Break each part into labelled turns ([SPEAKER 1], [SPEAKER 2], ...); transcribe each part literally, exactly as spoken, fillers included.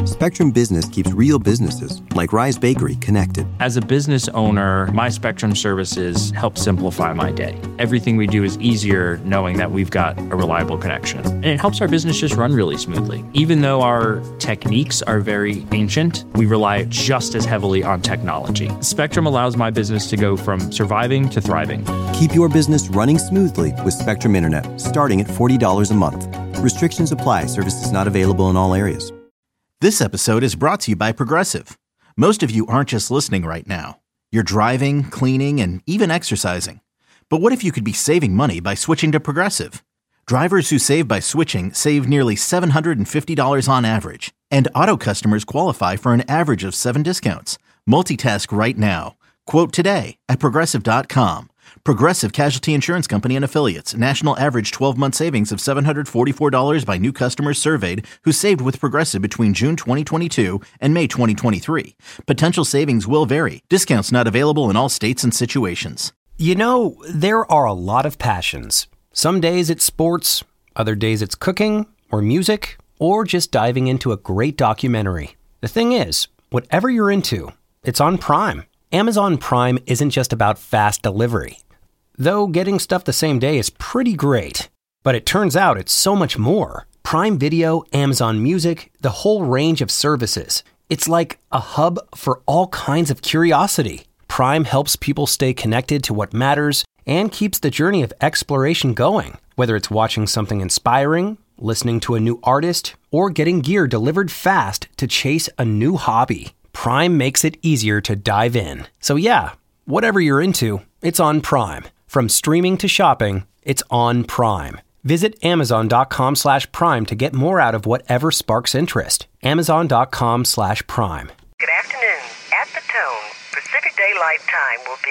[SPEAKER 1] Spectrum Business keeps real businesses, like Rise Bakery, connected.
[SPEAKER 2] As a business owner, my Spectrum services help simplify my day. Everything we do is easier knowing that we've got a reliable connection. And it helps our business just run really smoothly. Even though our techniques are very ancient, we rely just as heavily on technology. Spectrum allows my business to go from surviving to thriving.
[SPEAKER 1] Keep your business running smoothly with Spectrum Internet, starting at forty dollars a month. Restrictions apply. Services not available in all areas.
[SPEAKER 3] This episode is brought to you by Progressive. Most of you aren't just listening right now. You're driving, cleaning, and even exercising. But what if you could be saving money by switching to Progressive? Drivers who save by switching save nearly seven hundred fifty dollars on average. And auto customers qualify for an average of seven discounts. Multitask right now. Quote today at Progressive dot com. Progressive Casualty Insurance Company and Affiliates. National average twelve-month savings of seven hundred forty-four dollars by new customers surveyed who saved with Progressive between June twenty twenty-two and May twenty twenty-three. Potential savings will vary. Discounts not available in all states and situations.
[SPEAKER 4] You know, there are a lot of passions. Some days it's sports, other days it's cooking or music, or just diving into a great documentary. The thing is, whatever you're into, it's on Prime. Amazon Prime isn't just about fast delivery. Though getting stuff the same day is pretty great. But it turns out it's so much more. Prime Video, Amazon Music, the whole range of services. It's like a hub for all kinds of curiosity. Prime helps people stay connected to what matters and keeps the journey of exploration going. Whether it's watching something inspiring, listening to a new artist, or getting gear delivered fast to chase a new hobby. Prime makes it easier to dive in. So yeah, whatever you're into, it's on Prime. From streaming to shopping, it's on Prime. Visit Amazon.com slash Prime to get more out of whatever sparks interest. Amazon.com slash Prime.
[SPEAKER 5] Good afternoon. At the tone, Pacific Daylight Time will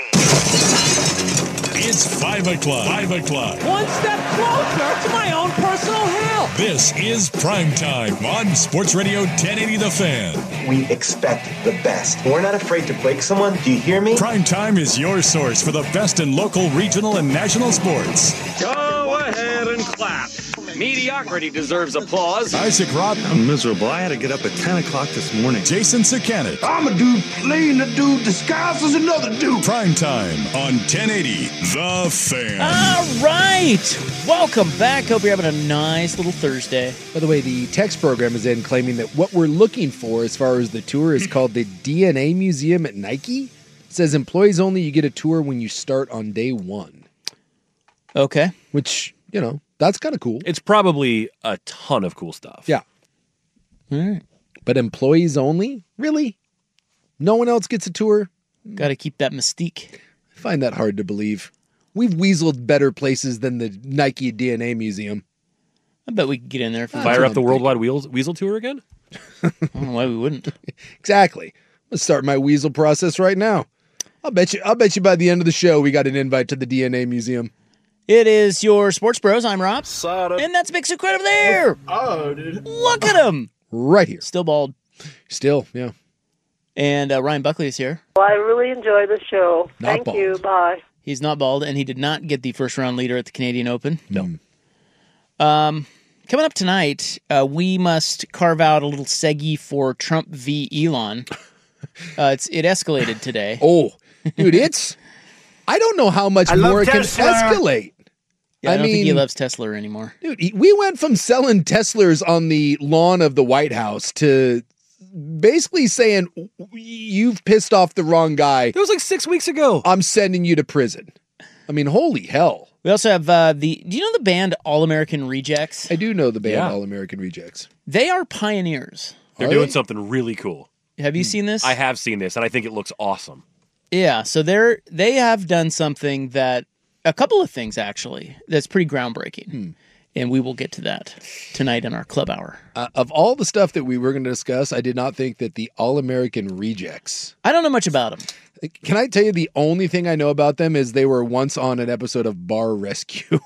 [SPEAKER 5] be...
[SPEAKER 6] It's five o'clock. Five o'clock.
[SPEAKER 7] One step closer to my own personal hell.
[SPEAKER 6] This is Prime Time on Sports Radio ten eighty The Fan.
[SPEAKER 8] We expect the best. We're not afraid to break someone. Do you hear me?
[SPEAKER 6] Prime Time is your source for the best in local, regional, and national sports.
[SPEAKER 9] Go ahead and clap. Mediocrity deserves applause.
[SPEAKER 6] Isaac Robb.
[SPEAKER 10] I'm miserable. I had to get up at ten o'clock this morning.
[SPEAKER 6] Jason Sakanet.
[SPEAKER 11] I'm a dude playing a dude disguised as another dude.
[SPEAKER 6] Prime Time on ten eighty The Fan.
[SPEAKER 12] All right. Welcome back. Hope you're having a nice little Thursday.
[SPEAKER 13] By the way, the text program is in claiming that what we're looking for as far as the tour is called the D N A Museum at Nike. It says employees only, you get a tour when you start on day one.
[SPEAKER 12] Okay.
[SPEAKER 13] Which, you know, that's kind of cool.
[SPEAKER 14] It's probably a ton of cool stuff.
[SPEAKER 13] Yeah.
[SPEAKER 12] All right.
[SPEAKER 13] But employees only? Really? No one else gets a tour?
[SPEAKER 12] Got to keep that mystique.
[SPEAKER 13] I find that hard to believe. We've weaseled better places than the Nike D N A Museum.
[SPEAKER 12] I bet we could get in there. For
[SPEAKER 14] Fire up the Worldwide Weasel, Weasel Tour again?
[SPEAKER 12] I don't know why we wouldn't.
[SPEAKER 13] Exactly. Let's start my weasel process right now. I'll bet you. I'll bet you by the end of the show we got an invite to the D N A Museum.
[SPEAKER 12] It is your Sports Bros. I'm Rob. And that's Big Sue over there.
[SPEAKER 11] Oh, dude.
[SPEAKER 12] Look at him.
[SPEAKER 13] Right here.
[SPEAKER 12] Still bald.
[SPEAKER 13] Still, yeah.
[SPEAKER 12] And uh, Ryan Buckley is here.
[SPEAKER 15] Well, I really enjoy the show.
[SPEAKER 13] Not
[SPEAKER 15] Thank
[SPEAKER 13] bald.
[SPEAKER 15] you. Bye.
[SPEAKER 12] He's not bald, and he did not get the first round leader at the Canadian Open.
[SPEAKER 13] No.
[SPEAKER 12] Um, coming up tonight, uh, we must carve out a little seggy for Trump v. Elon. Uh, it's it escalated today.
[SPEAKER 13] Oh, dude, it's... I don't know how much more it can escalate.
[SPEAKER 12] Yeah, I,
[SPEAKER 13] I
[SPEAKER 12] don't
[SPEAKER 13] mean,
[SPEAKER 12] think he loves Tesla anymore.
[SPEAKER 13] Dude, he, we went from selling Teslas on the lawn of the White House to basically saying, you've pissed off the wrong guy.
[SPEAKER 14] It was like six weeks ago.
[SPEAKER 13] I'm sending you to prison. I mean, holy hell.
[SPEAKER 12] We also have uh, the, do you know the band All American Rejects?
[SPEAKER 13] I do know the band
[SPEAKER 14] Yeah.
[SPEAKER 13] All American Rejects.
[SPEAKER 12] They are pioneers.
[SPEAKER 14] They're
[SPEAKER 13] Are
[SPEAKER 14] doing
[SPEAKER 13] they?
[SPEAKER 14] something really cool.
[SPEAKER 12] Have you seen this?
[SPEAKER 14] I have seen this, and I think it looks awesome.
[SPEAKER 12] Yeah, so they're they have done something that a couple of things actually that's pretty groundbreaking,
[SPEAKER 13] Hmm.
[SPEAKER 12] and we will get to that tonight in our club hour.
[SPEAKER 13] Uh, of all the stuff that we were going to discuss, I did not think that the All American Rejects.
[SPEAKER 12] I don't know much about them.
[SPEAKER 13] Can I tell you the only thing I know about them is they were once on an episode of Bar Rescue.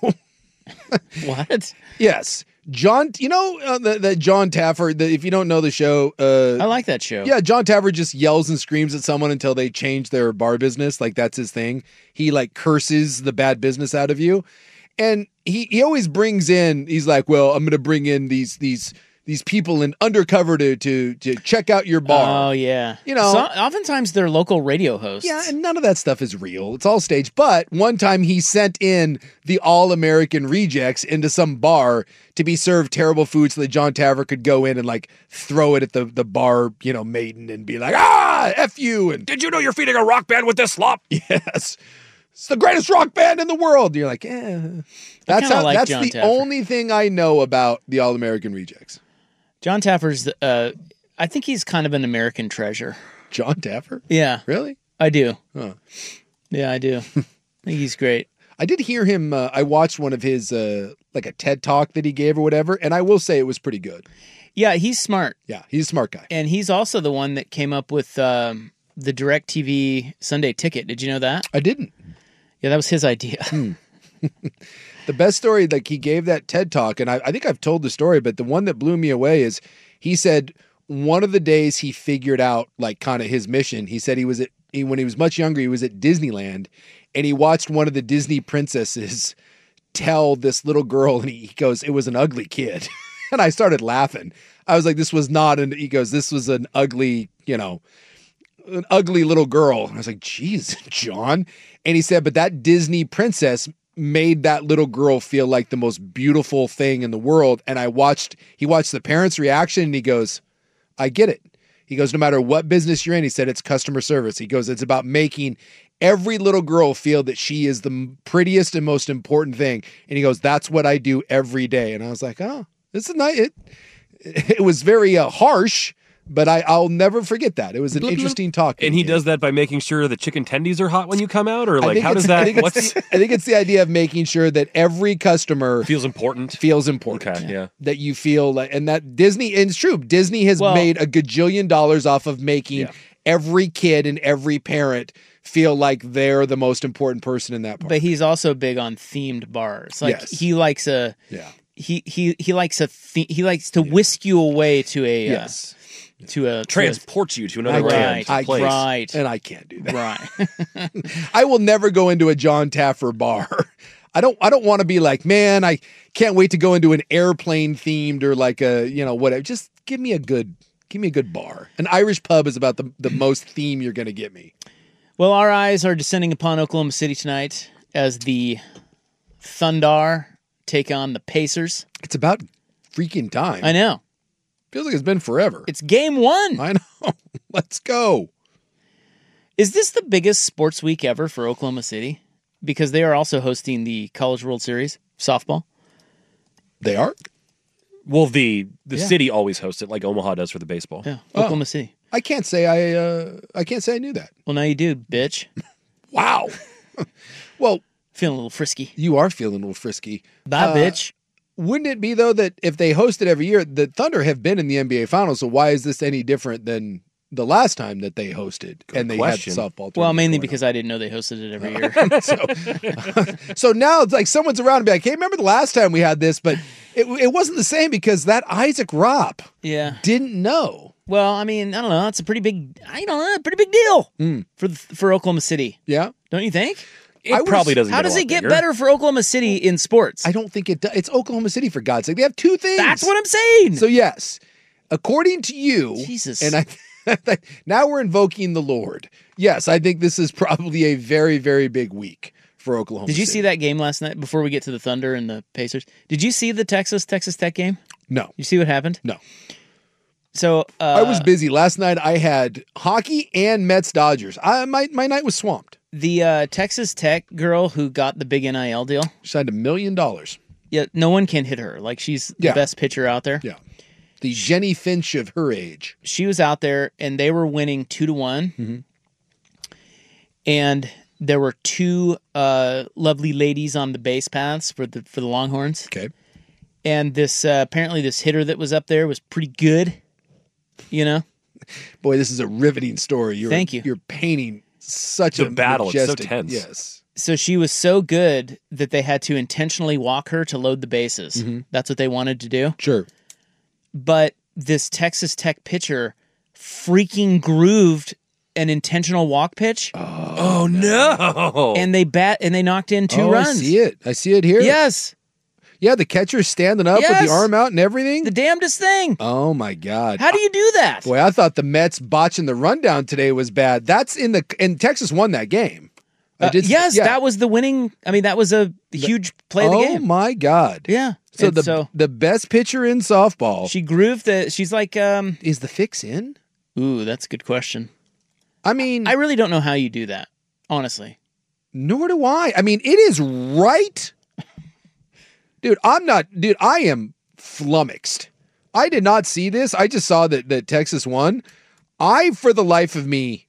[SPEAKER 12] What?
[SPEAKER 13] Yes. John, you know uh, that that John Taffer, the, if you don't know the show. Uh,
[SPEAKER 12] I like that show.
[SPEAKER 13] Yeah, John Taffer just yells and screams at someone until they change their bar business. Like, that's his thing. He, like, curses the bad business out of you. And he, he always brings in, he's like, well, I'm going to bring in these these these people in undercover to to to check out your bar.
[SPEAKER 12] Oh yeah,
[SPEAKER 13] You know-
[SPEAKER 12] so, oftentimes they're local radio hosts.
[SPEAKER 13] Yeah, and none of that stuff is real. It's all staged. But one time he sent in the All-American Rejects into some bar to be served terrible food so that John Taffer could go in and like throw it at the, the bar, you know, maiden and be like, ah, F you. And
[SPEAKER 14] Did you know you're feeding a rock band with this slop?
[SPEAKER 13] yes, it's the greatest rock band in the world. You're like, eh. That's
[SPEAKER 12] kinda
[SPEAKER 13] how,
[SPEAKER 12] like
[SPEAKER 13] that's
[SPEAKER 12] John
[SPEAKER 13] the
[SPEAKER 12] Taffer.
[SPEAKER 13] only thing I know about the All-American Rejects.
[SPEAKER 12] John Taffer's. Uh, I think he's kind of an American treasure.
[SPEAKER 13] John Taffer?
[SPEAKER 12] Yeah,
[SPEAKER 13] Really?
[SPEAKER 12] I do.
[SPEAKER 13] Huh.
[SPEAKER 12] Yeah, I do. I think he's great.
[SPEAKER 13] I did hear him. Uh, I watched one of his, uh, like a TED talk that he gave or whatever, and I will say it was pretty good.
[SPEAKER 12] Yeah, he's smart,
[SPEAKER 13] Yeah, he's a smart guy.
[SPEAKER 12] and he's also the one that came up with um, the DirecTV Sunday Ticket. Did you know that?
[SPEAKER 13] I didn't.
[SPEAKER 12] Yeah, that was his idea.
[SPEAKER 13] The best story, like he gave that TED talk, and I, I think I've told the story, but the one that blew me away is he said one of the days he figured out like kind of his mission. He said he was at he, when he was much younger, he was at Disneyland, and he watched one of the Disney princesses tell this little girl, and he, he goes, "It was an ugly kid," and I started laughing. I was like, "This was not an." He goes, "This was an ugly, you know." An ugly little girl. And I was like, geez, John. And he said, but that Disney princess made that little girl feel like the most beautiful thing in the world. And I watched, he watched the parents' reaction and he goes, I get it. He goes, no matter what business you're in, he said, it's customer service. He goes, it's about making every little girl feel that she is the prettiest and most important thing. And he goes, that's what I do every day. And I was like, oh, this is nice. It, it was very uh, harsh. But I, I'll never forget that. It was an interesting talk.
[SPEAKER 14] And he does that by making sure the chicken tendies are hot when you come out? Or
[SPEAKER 13] I
[SPEAKER 14] like,
[SPEAKER 13] think
[SPEAKER 14] how
[SPEAKER 13] it's-
[SPEAKER 14] does
[SPEAKER 13] I
[SPEAKER 14] that,
[SPEAKER 13] think it's
[SPEAKER 14] what's,
[SPEAKER 13] the- I think it's the idea of making sure that every customer
[SPEAKER 14] feels important?
[SPEAKER 13] feels important.
[SPEAKER 14] Okay, yeah.
[SPEAKER 13] That you feel like, and that Disney, and it's true, Disney has
[SPEAKER 12] Well-
[SPEAKER 13] made a gajillion dollars off of making
[SPEAKER 14] Yeah.
[SPEAKER 13] every kid and every parent feel like they're the most important person in that part.
[SPEAKER 12] But he's also big on themed bars. Like
[SPEAKER 13] Yes.
[SPEAKER 12] he likes a
[SPEAKER 13] yeah.
[SPEAKER 12] he he he likes a the, he likes to whisk you away to a
[SPEAKER 13] Yes.
[SPEAKER 12] uh, to a
[SPEAKER 14] Transports you to another
[SPEAKER 12] Right,
[SPEAKER 14] right, place.
[SPEAKER 12] right.
[SPEAKER 13] And I can't do that.
[SPEAKER 12] right.
[SPEAKER 13] I will never go into a John Taffer bar. I don't I don't want to be like, man, I can't wait to go into an airplane themed or like a, you know, whatever. Just give me a good give me a good bar. An Irish pub is about the, the most theme you're gonna get me.
[SPEAKER 12] Well, our eyes are descending upon Oklahoma City tonight as the Thunder take on the Pacers.
[SPEAKER 13] It's about freaking time.
[SPEAKER 12] I know.
[SPEAKER 13] Feels like it's been forever.
[SPEAKER 12] It's game one.
[SPEAKER 13] I know. Let's go.
[SPEAKER 12] Is this the biggest sports week ever for Oklahoma City? Because they are also hosting the College World Series softball.
[SPEAKER 13] They are?
[SPEAKER 14] Well, the the
[SPEAKER 12] Yeah.
[SPEAKER 14] city always hosts it like Omaha does for the baseball.
[SPEAKER 12] Yeah,
[SPEAKER 13] Oh.
[SPEAKER 12] Oklahoma City.
[SPEAKER 13] I can't say I uh I can't say I knew that.
[SPEAKER 12] Well, now you do, bitch.
[SPEAKER 13] Wow. Well,
[SPEAKER 12] Feeling a little frisky.
[SPEAKER 13] you are feeling a little frisky.
[SPEAKER 12] Bye,
[SPEAKER 13] Uh,
[SPEAKER 12] bitch.
[SPEAKER 13] Wouldn't it be though that if they host it every year, the Thunder have been in the N B A Finals, so why is this any different than the last time that they hosted and they
[SPEAKER 14] question.
[SPEAKER 13] had the softball tournament?
[SPEAKER 12] Well, mainly
[SPEAKER 13] going
[SPEAKER 12] because I didn't know they hosted it every year.
[SPEAKER 13] on? so, so now it's like someone's around and be like, hey, remember the last time we had this, but it, it wasn't the same because that Isaac Ropp
[SPEAKER 12] Yeah.
[SPEAKER 13] didn't know.
[SPEAKER 12] Well, I mean, I don't know. It's a pretty big, I don't know, pretty big deal
[SPEAKER 13] Mm.
[SPEAKER 12] for for Oklahoma City.
[SPEAKER 13] Yeah.
[SPEAKER 12] Don't you think?
[SPEAKER 14] It
[SPEAKER 13] I was-
[SPEAKER 14] probably doesn't.
[SPEAKER 12] How
[SPEAKER 14] get a
[SPEAKER 12] does
[SPEAKER 14] lot
[SPEAKER 12] it get
[SPEAKER 14] bigger.
[SPEAKER 12] better for Oklahoma City in sports?
[SPEAKER 13] I don't think it does. It's Oklahoma City, for God's sake. They have two things.
[SPEAKER 12] That's what I'm saying.
[SPEAKER 13] So, yes, according to you,
[SPEAKER 12] Jesus.
[SPEAKER 13] and I now we're invoking the Lord. Yes, I think this is probably a very, very big week for Oklahoma
[SPEAKER 12] Did you
[SPEAKER 13] City.
[SPEAKER 12] see that game last night before we get to the Thunder and the Pacers? Did you see the Texas Texas Tech game?
[SPEAKER 13] No.
[SPEAKER 12] You see what happened?
[SPEAKER 13] No.
[SPEAKER 12] So uh,
[SPEAKER 13] I was busy. Last night I had hockey and Mets Dodgers. I, my, my night was swamped.
[SPEAKER 12] the uh, Texas Tech girl who got the big N I L deal.
[SPEAKER 13] She signed a million dollars.
[SPEAKER 12] Yeah, no one can hit her. Like she's the
[SPEAKER 13] Yeah.
[SPEAKER 12] best pitcher out there.
[SPEAKER 13] Yeah. The Jenny Finch of her age.
[SPEAKER 12] She was out there and they were winning two to one.
[SPEAKER 13] Mm-hmm.
[SPEAKER 12] And there were two uh, lovely ladies on the base paths for the for the Longhorns.
[SPEAKER 13] Okay.
[SPEAKER 12] And this uh, apparently this hitter that was up there was pretty good. You know,
[SPEAKER 13] Boy, this is a riveting story. You're,
[SPEAKER 12] Thank you.
[SPEAKER 13] You're painting such
[SPEAKER 14] The
[SPEAKER 13] a
[SPEAKER 14] battle, it's so
[SPEAKER 13] majestic,
[SPEAKER 14] tense.
[SPEAKER 13] Yes.
[SPEAKER 12] so she was so good that they had to intentionally walk her to load the bases.
[SPEAKER 13] Mm-hmm.
[SPEAKER 12] That's what they wanted to do.
[SPEAKER 13] Sure.
[SPEAKER 12] But this Texas Tech pitcher freaking grooved an intentional walk pitch,
[SPEAKER 14] Oh no!
[SPEAKER 12] and they bat and they knocked in two
[SPEAKER 13] oh,
[SPEAKER 12] runs.
[SPEAKER 13] I see it. I see it here.
[SPEAKER 12] Yes.
[SPEAKER 13] Yeah, the catcher's standing up
[SPEAKER 12] Yes.
[SPEAKER 13] with the arm out and everything.
[SPEAKER 12] The damnedest thing.
[SPEAKER 13] Oh my God!
[SPEAKER 12] How do you do that?
[SPEAKER 13] Boy, I thought the Mets botching the rundown today was bad. That's in the and Texas won that game. I
[SPEAKER 12] Uh,
[SPEAKER 13] did,
[SPEAKER 12] yes,
[SPEAKER 13] yeah.
[SPEAKER 12] that was the winning. I mean, that was a huge play of the
[SPEAKER 13] oh
[SPEAKER 12] game.
[SPEAKER 13] my God!
[SPEAKER 12] Yeah.
[SPEAKER 13] So
[SPEAKER 12] And
[SPEAKER 13] the
[SPEAKER 12] so
[SPEAKER 13] the best pitcher in softball.
[SPEAKER 12] she grooved the. She's like, um,
[SPEAKER 13] is the fix in?
[SPEAKER 12] Ooh, that's a good question.
[SPEAKER 13] I mean,
[SPEAKER 12] I really don't know how you do that, honestly.
[SPEAKER 13] Nor do I. I mean, it is right. Dude, I'm not, dude, I am flummoxed. I did not see this. I just saw that, that Texas won. I, for the life of me,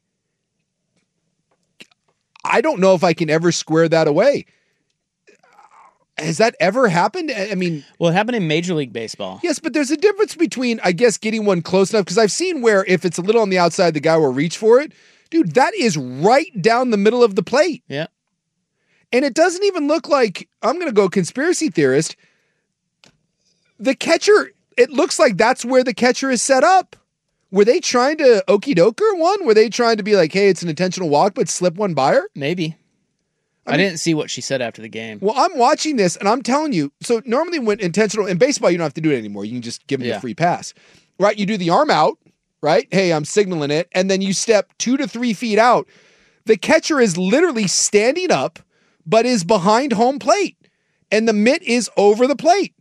[SPEAKER 13] I don't know if I can ever square that away. Has that ever happened? I mean,
[SPEAKER 12] well, it happened in Major League Baseball.
[SPEAKER 13] Yes, but there's a difference between, I guess, getting one close enough, because I've seen where if it's a little on the outside, the guy will reach for it. Dude, that is right down the middle of the plate.
[SPEAKER 12] Yeah.
[SPEAKER 13] And it doesn't even look like, I'm going to go conspiracy theorist, the catcher, it looks like that's where the catcher is set up. Were they trying to okey doker one? Were they trying to be like, hey, it's an intentional walk, but slip one by her?
[SPEAKER 12] Maybe. I,
[SPEAKER 13] I mean,
[SPEAKER 12] didn't see what she said after the game.
[SPEAKER 13] Well, I'm watching this and I'm telling you, so normally when intentional, in baseball, you don't have to do it anymore. You can just give them
[SPEAKER 12] Yeah.
[SPEAKER 13] a free pass, right? You do the arm out, right? Hey, I'm signaling it. And then you step two to three feet out. The catcher is literally standing up, but is behind home plate. And the mitt is over the plate.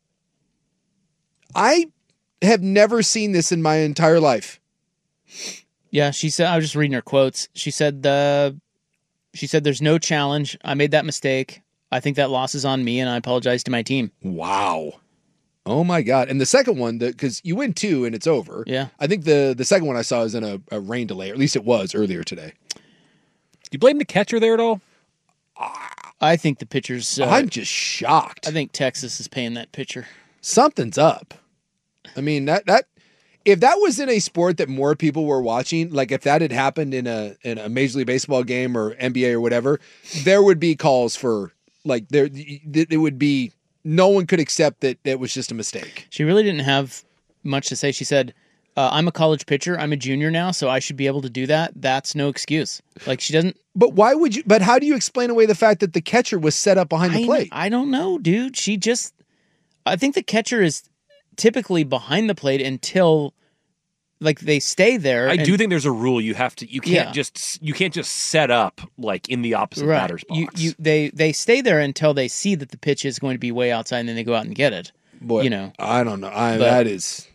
[SPEAKER 13] I have never seen this in my entire life.
[SPEAKER 12] Yeah, she said, I was just reading her quotes. She said, the, she said, there's no challenge. I made that mistake. I think that loss is on me, and I apologize to my team.
[SPEAKER 13] Wow. Oh my God. And the second one, because you win two and it's over.
[SPEAKER 12] Yeah.
[SPEAKER 13] I think the, the second one I saw is in a, a rain delay, or at least it was earlier today.
[SPEAKER 14] Do you blame the catcher there at all?
[SPEAKER 12] I think the pitcher's... Uh,
[SPEAKER 13] I'm just shocked.
[SPEAKER 12] I think Texas is paying that pitcher.
[SPEAKER 13] Something's up. I mean, that that if that was in a sport that more people were watching, like if that had happened in a in a Major League Baseball game or N B A or whatever, there would be calls for, like, there it would be, no one could accept that it was just a mistake.
[SPEAKER 12] She really didn't have much to say. She said, uh, I'm a college pitcher. I'm a junior now, so I should be able to do that. That's no excuse. Like, she doesn't...
[SPEAKER 13] But why would you, but how do you explain away the fact that the catcher was set up behind the
[SPEAKER 12] I,
[SPEAKER 13] plate?
[SPEAKER 12] I don't know, dude. She just... I think the catcher is typically behind the plate until, like, they stay there.
[SPEAKER 14] I
[SPEAKER 12] and,
[SPEAKER 14] do think there's a rule. You have to. You can't
[SPEAKER 12] Yeah.
[SPEAKER 14] just. You can't just set up like in the opposite
[SPEAKER 12] right.
[SPEAKER 14] batter's box.
[SPEAKER 12] You, you, they, they stay there until they see that the pitch is going to be way outside, and then they go out and get it.
[SPEAKER 13] Boy,
[SPEAKER 12] you know.
[SPEAKER 13] I don't know. I,
[SPEAKER 12] But-
[SPEAKER 13] that is...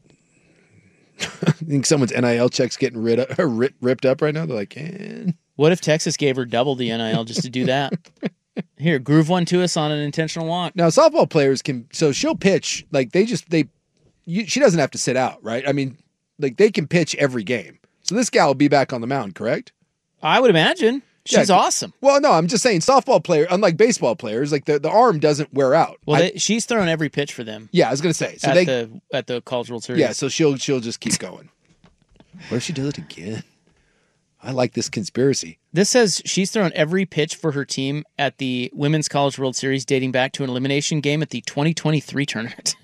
[SPEAKER 13] I think someone's N I L check's getting rid of, rip, ripped up right now. They're like, eh.
[SPEAKER 12] What if Texas gave her double the N I L just to do that? Here, groove one to us on an intentional walk.
[SPEAKER 13] Now, softball players can, so she'll pitch, like they just, they, you, she doesn't have to sit out, right? I mean, like they can pitch every game. So this gal will be back on the mound, correct?
[SPEAKER 12] I would imagine. She's
[SPEAKER 13] Yeah,
[SPEAKER 12] awesome.
[SPEAKER 13] Well, no, I'm just saying softball player, unlike baseball players, like the, the arm doesn't wear out.
[SPEAKER 12] Well,
[SPEAKER 13] I-
[SPEAKER 12] they, she's thrown every pitch for them.
[SPEAKER 13] yeah, I was going to say. So
[SPEAKER 12] at
[SPEAKER 13] they,
[SPEAKER 12] the at the College World Series.
[SPEAKER 13] yeah, so she'll, she'll just keep going. What if she does it again? I like this conspiracy.
[SPEAKER 12] This says she's thrown every pitch for her team at the Women's College World Series dating back to an elimination game at the twenty twenty-three tournament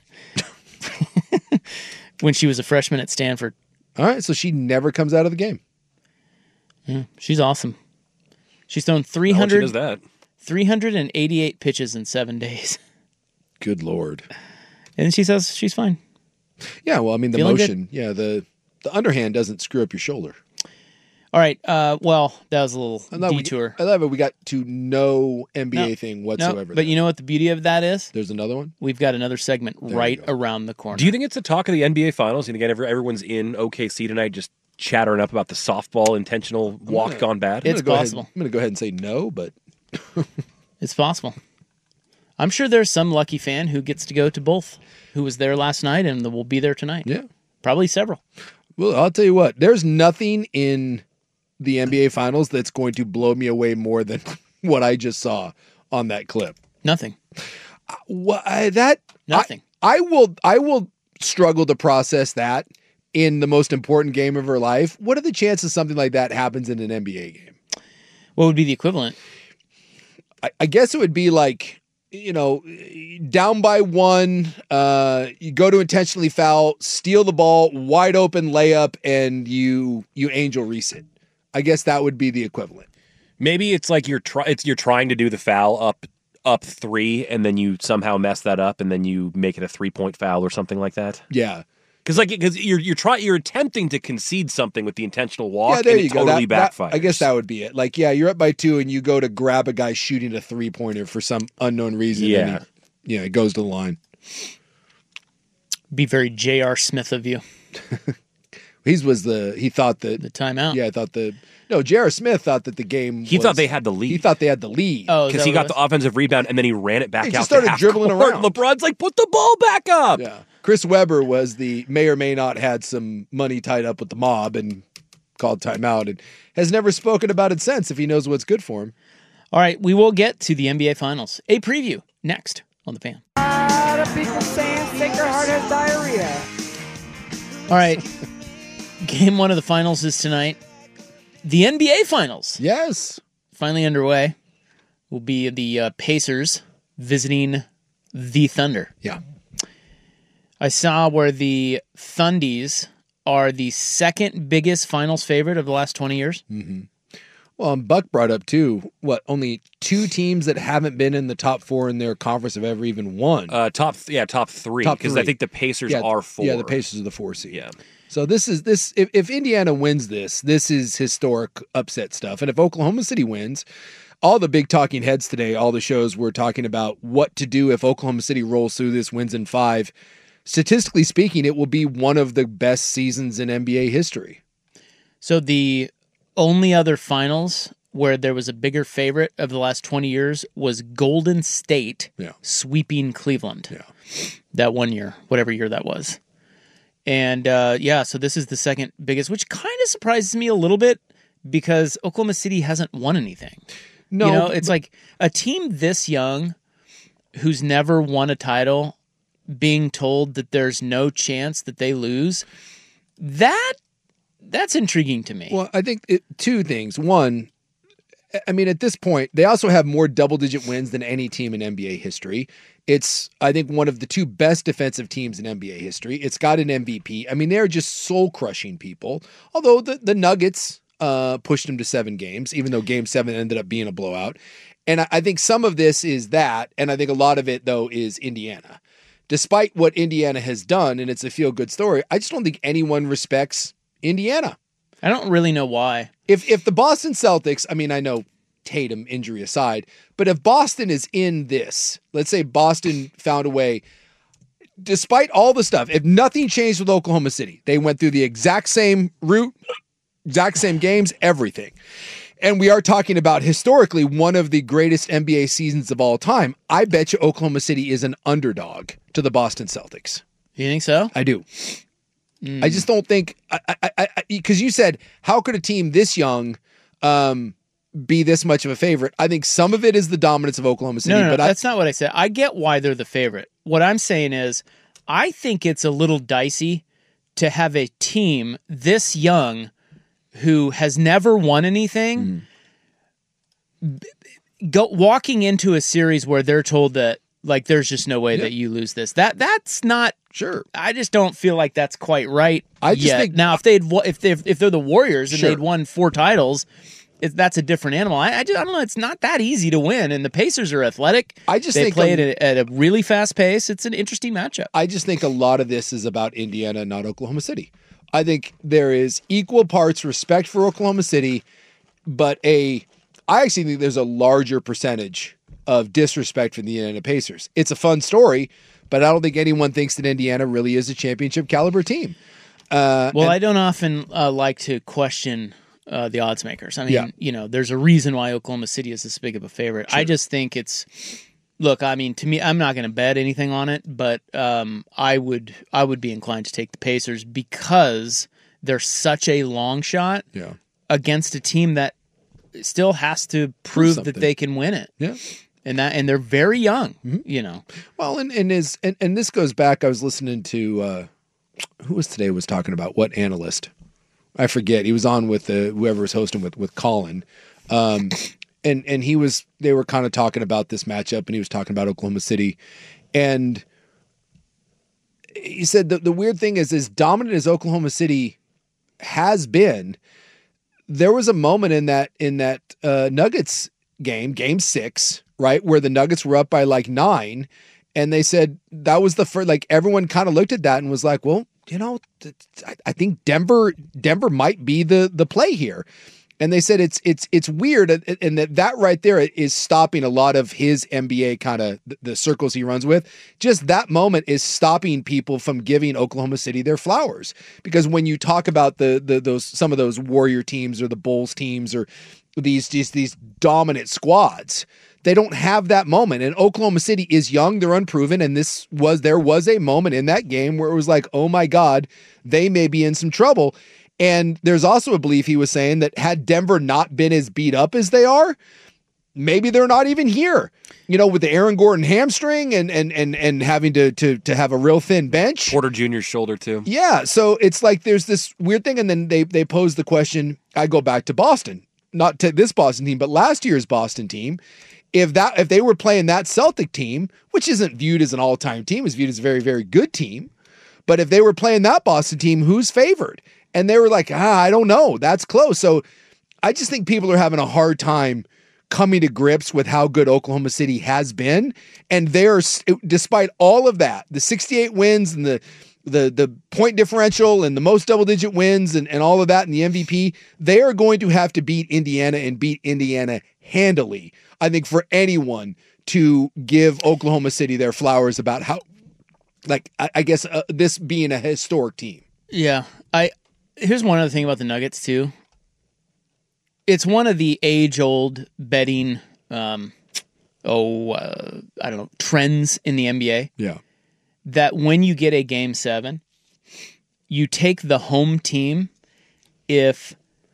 [SPEAKER 12] when she was a freshman at Stanford.
[SPEAKER 13] All right, so she never comes out of the game.
[SPEAKER 12] Yeah, she's awesome. She's thrown three
[SPEAKER 14] Not what she
[SPEAKER 12] hundred,
[SPEAKER 14] does that.
[SPEAKER 12] three hundred eighty-eight pitches in seven days.
[SPEAKER 13] Good Lord.
[SPEAKER 12] And she says she's fine.
[SPEAKER 13] Yeah, well, I mean, the
[SPEAKER 12] Feeling good?
[SPEAKER 13] motion, yeah, the, the underhand doesn't screw up your shoulder.
[SPEAKER 12] All right. Uh, well, that was a little
[SPEAKER 13] I love
[SPEAKER 12] detour.
[SPEAKER 13] We, I love it. We got to no N B A
[SPEAKER 12] No,
[SPEAKER 13] thing
[SPEAKER 12] No,
[SPEAKER 13] whatsoever.
[SPEAKER 12] but you know what the beauty of that is?
[SPEAKER 13] There's another one?
[SPEAKER 12] We've got another segment right around the corner.
[SPEAKER 14] Do you think it's the talk of the N B A Finals? And again, every, everyone's in O K C tonight, just chattering up about the softball intentional walk
[SPEAKER 13] gonna-
[SPEAKER 14] gone bad.
[SPEAKER 12] It's
[SPEAKER 13] I'm gonna go
[SPEAKER 12] possible.
[SPEAKER 13] Ahead, I'm going to go ahead and say no, but
[SPEAKER 12] It's possible. I'm sure there's some lucky fan who gets to go to both, who was there last night and will be there tonight.
[SPEAKER 13] yeah.
[SPEAKER 12] Probably several.
[SPEAKER 13] Well, I'll tell you what. There's nothing in the N B A Finals that's going to blow me away more than what I just saw on that clip.
[SPEAKER 12] Nothing.
[SPEAKER 13] What I, that
[SPEAKER 12] Nothing.
[SPEAKER 13] I, I will. I will struggle to process that in the most important game of her life. What are the chances something like that happens in an N B A game?
[SPEAKER 12] What would be the equivalent?
[SPEAKER 13] I, I guess it would be like, you know, down by one, uh, you go to intentionally foul, steal the ball, wide open layup, and you you angel reset. I guess that would be the equivalent.
[SPEAKER 14] Maybe it's like you're try- it's you're trying to do the foul up up three and then you somehow mess that up and then you make it a three point foul or something like that.
[SPEAKER 13] Yeah.
[SPEAKER 14] Because like because you're you're trying you're attempting to concede something with the intentional walk,
[SPEAKER 13] Yeah, there
[SPEAKER 14] and
[SPEAKER 13] you
[SPEAKER 14] it
[SPEAKER 13] go.
[SPEAKER 14] totally
[SPEAKER 13] That- that-
[SPEAKER 14] backfires.
[SPEAKER 13] I guess that would be it. Like, yeah, you're up by two, and you go to grab a guy shooting a three pointer for some unknown reason.
[SPEAKER 14] Yeah.
[SPEAKER 13] and he, yeah, it goes to the line.
[SPEAKER 12] Be very J R. Smith of you.
[SPEAKER 13] He was the he thought that
[SPEAKER 12] the timeout.
[SPEAKER 13] Yeah, I thought the no. J R. Smith thought that the game.
[SPEAKER 14] He
[SPEAKER 13] was,
[SPEAKER 14] thought they had the lead.
[SPEAKER 13] He thought they had the lead.
[SPEAKER 12] Oh,
[SPEAKER 14] because he got the offensive rebound and then he ran it back
[SPEAKER 13] He
[SPEAKER 14] out.
[SPEAKER 13] just started
[SPEAKER 14] to half
[SPEAKER 13] dribbling
[SPEAKER 14] court.
[SPEAKER 13] around.
[SPEAKER 14] LeBron's like, put the ball back up.
[SPEAKER 13] Yeah. Chris Webber was the may or may not had some money tied up with the mob and called timeout and has never spoken about it since if he knows what's good for him.
[SPEAKER 12] All right, we will get to the N B A Finals. A preview next on The Fan.
[SPEAKER 7] A lot of people saying Sacred Heart has diarrhea.
[SPEAKER 12] All right, game one of the finals is tonight. The N B A Finals.
[SPEAKER 13] Yes.
[SPEAKER 12] Finally underway. Will be the uh, Pacers visiting the Thunder.
[SPEAKER 13] Yeah.
[SPEAKER 12] I saw where the Thundies are the second biggest finals favorite of the last twenty years.
[SPEAKER 13] Mm-hmm. Well, and Buck brought up, too, what, only two teams that haven't been in the top four in their conference have ever even won.
[SPEAKER 14] Uh, top, yeah, top three.
[SPEAKER 13] Top
[SPEAKER 14] Because
[SPEAKER 13] three.
[SPEAKER 14] I think the Pacers
[SPEAKER 13] yeah,
[SPEAKER 14] are four.
[SPEAKER 13] Yeah, the Pacers are the four seed.
[SPEAKER 14] Yeah.
[SPEAKER 13] So this is this. If, if Indiana wins this, this is historic upset stuff. And if Oklahoma City wins, all the big talking heads today, all the shows were talking about what to do if Oklahoma City rolls through this, wins in five. Statistically speaking, it will be one of the best seasons in N B A history.
[SPEAKER 12] So the only other finals where there was a bigger favorite of the last twenty years was Golden State
[SPEAKER 13] yeah.
[SPEAKER 12] sweeping Cleveland.
[SPEAKER 13] Yeah.
[SPEAKER 12] That one year, whatever year that was. And uh, yeah, so this is the second biggest, which kind of surprises me a little bit because Oklahoma City hasn't won anything.
[SPEAKER 13] No,
[SPEAKER 12] you know, it's
[SPEAKER 13] but-
[SPEAKER 12] like a team this young who's never won a title being told that there's no chance that they lose. That that's intriguing to me.
[SPEAKER 13] Well, I think it, two things. One, I mean, at this point, they also have more double-digit wins than any team in N B A history. It's, I think, one of the two best defensive teams in N B A history. It's got an M V P. I mean, they're just soul-crushing people. Although the, the Nuggets uh, pushed them to seven games, even though game seven ended up being a blowout. And I, I think some of this is that, and I think a lot of it, though, is Indiana. Despite what Indiana has done, and it's a feel-good story, I just don't think anyone respects Indiana.
[SPEAKER 12] I don't really know why.
[SPEAKER 13] If if the Boston Celtics, I mean, I know Tatum injury aside, but if Boston is in this, let's say Boston found a way, despite all the stuff, if nothing changed with Oklahoma City, they went through the exact same route, exact same games, everything. And we are talking about historically one of the greatest N B A seasons of all time. I bet you Oklahoma City is an underdog to the Boston Celtics.
[SPEAKER 12] You think so?
[SPEAKER 13] I do.
[SPEAKER 12] Mm.
[SPEAKER 13] I just don't think I, I, I, because you said, how could a team this young um, be this much of a favorite? I think some of it is the dominance of Oklahoma City.
[SPEAKER 12] No, no,
[SPEAKER 13] but
[SPEAKER 12] no
[SPEAKER 13] I,
[SPEAKER 12] that's not what I said. I get why they're the favorite. What I'm saying is, I think it's a little dicey to have a team this young who has never won anything mm. go walking into a series where they're told that like there's just no way
[SPEAKER 13] yeah.
[SPEAKER 12] that you lose this. That that's not
[SPEAKER 13] sure.
[SPEAKER 12] I just don't feel like that's quite right.
[SPEAKER 13] I just
[SPEAKER 12] yet.
[SPEAKER 13] think
[SPEAKER 12] now if they'd if they if they're the Warriors and
[SPEAKER 13] sure.
[SPEAKER 12] they'd won four titles, it, that's a different animal. I, I just I don't know. It's not that easy to win, and the Pacers are athletic.
[SPEAKER 13] I just
[SPEAKER 12] they
[SPEAKER 13] think
[SPEAKER 12] play
[SPEAKER 13] a,
[SPEAKER 12] it at, at a really fast pace. It's an interesting matchup.
[SPEAKER 13] I just think a lot of this is about Indiana, not Oklahoma City. I think there is equal parts respect for Oklahoma City, but a I actually think there's a larger percentage of disrespect for the Indiana Pacers. It's a fun story, but I don't think anyone thinks that Indiana really is a championship caliber team. Uh,
[SPEAKER 12] well,
[SPEAKER 13] and,
[SPEAKER 12] I don't often uh, like to question uh, the odds makers. I mean,
[SPEAKER 13] yeah.
[SPEAKER 12] you know, there's a reason why Oklahoma City is this big of a favorite. Sure. I just think it's, look, I mean, to me, I'm not going to bet anything on it, but um, I would I would be inclined to take the Pacers because they're such a long shot
[SPEAKER 13] yeah.
[SPEAKER 12] against a team that still has to prove that they can win it.
[SPEAKER 13] Yeah.
[SPEAKER 12] And that, and they're very young, mm-hmm. you know.
[SPEAKER 13] Well, and and is and, and this goes back. I was listening to uh, who was today was talking about what analyst? I forget. He was on with the whoever was hosting with with Colin, um, and and he was. They were kind of talking about this matchup, and he was talking about Oklahoma City, and he said the the weird thing is, as dominant as Oklahoma City has been, there was a moment in that in that uh, Nuggets game, game six, right, where the Nuggets were up by like nine, and they said that was the first, like everyone kind of looked at that and was like, well, you know, I think Denver Denver might be the the play here. And they said it's it's it's weird, and that that right there is stopping a lot of his N B A kind of the circles he runs with. Just that moment is stopping people from giving Oklahoma City their flowers, because when you talk about the the those some of those Warrior teams or the Bulls teams or these these these dominant squads, they don't have that moment. And Oklahoma City is young, they're unproven, and this was there was a moment in that game where it was like, oh my God, they may be in some trouble. And there's also a belief, he was saying, that had Denver not been as beat up as they are, maybe they're not even here. You know, with the Aaron Gordon hamstring and and and and having to to to have a real thin bench.
[SPEAKER 14] Porter Junior's shoulder too.
[SPEAKER 13] Yeah, so it's like there's this weird thing, and then they they pose the question. I go back to Boston, not to this Boston team, but last year's Boston team. If that if they were playing that Celtic team, which isn't viewed as an all-time team, is viewed as a very very good team, but if they were playing that Boston team, who's favored? And they were like, ah, I don't know. That's close. So I just think people are having a hard time coming to grips with how good Oklahoma City has been. And they're, despite all of that, the sixty-eight wins and the the the point differential and the most double-digit wins and, and all of that and the M V P, they are going to have to beat Indiana and beat Indiana handily, I think, for anyone to give Oklahoma City their flowers about how, like, I, I guess uh, this being a historic team.
[SPEAKER 12] Yeah. I Here's one other thing about the Nuggets, too. It's one of the age-old betting, um, oh, uh, I don't know, trends in the N B A.
[SPEAKER 13] Yeah.
[SPEAKER 12] That when you get a game seven, you take the home team if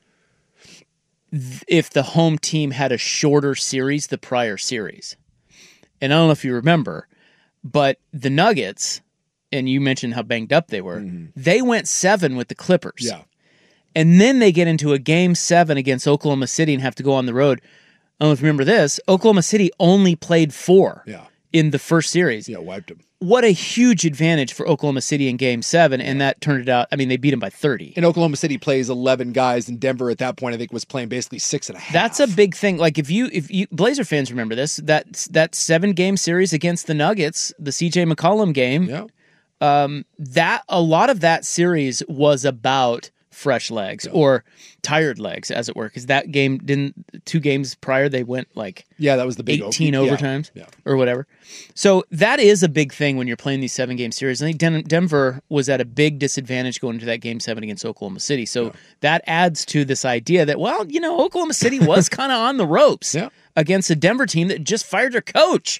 [SPEAKER 12] if the home team had a shorter series the prior series. And I don't know if you remember, but the Nuggets, and you mentioned how banged up they were, mm-hmm. they went seven with the Clippers.
[SPEAKER 13] Yeah.
[SPEAKER 12] And then they get into a game seven against Oklahoma City and have to go on the road. I don't know if you remember this. Oklahoma City only played four
[SPEAKER 13] yeah.
[SPEAKER 12] in the first series.
[SPEAKER 13] Yeah, wiped them.
[SPEAKER 12] What a huge advantage for Oklahoma City in game seven, and that turned it out. I mean, they beat them by thirty.
[SPEAKER 13] And Oklahoma City plays eleven guys, and Denver at that point, I think, was playing basically six and a half.
[SPEAKER 12] That's a big thing. Like, if you, if you, Blazer fans remember this, that, that seven game series against the Nuggets, the C J McCollum game,
[SPEAKER 13] yeah.
[SPEAKER 12] um, that, a lot of that series was about fresh legs yeah. or tired legs, as it were, because that game didn't, two games prior, they went like
[SPEAKER 13] yeah, that was the big
[SPEAKER 12] eighteen
[SPEAKER 13] open.
[SPEAKER 12] overtimes
[SPEAKER 13] yeah. Yeah.
[SPEAKER 12] or whatever. So that is a big thing when you're playing these seven game series. I think Den- Denver was at a big disadvantage going into that game seven against Oklahoma City. So yeah. that adds to this idea that, well, you know, Oklahoma City was kind of on the ropes
[SPEAKER 13] yeah.
[SPEAKER 12] against a Denver team that just fired their coach.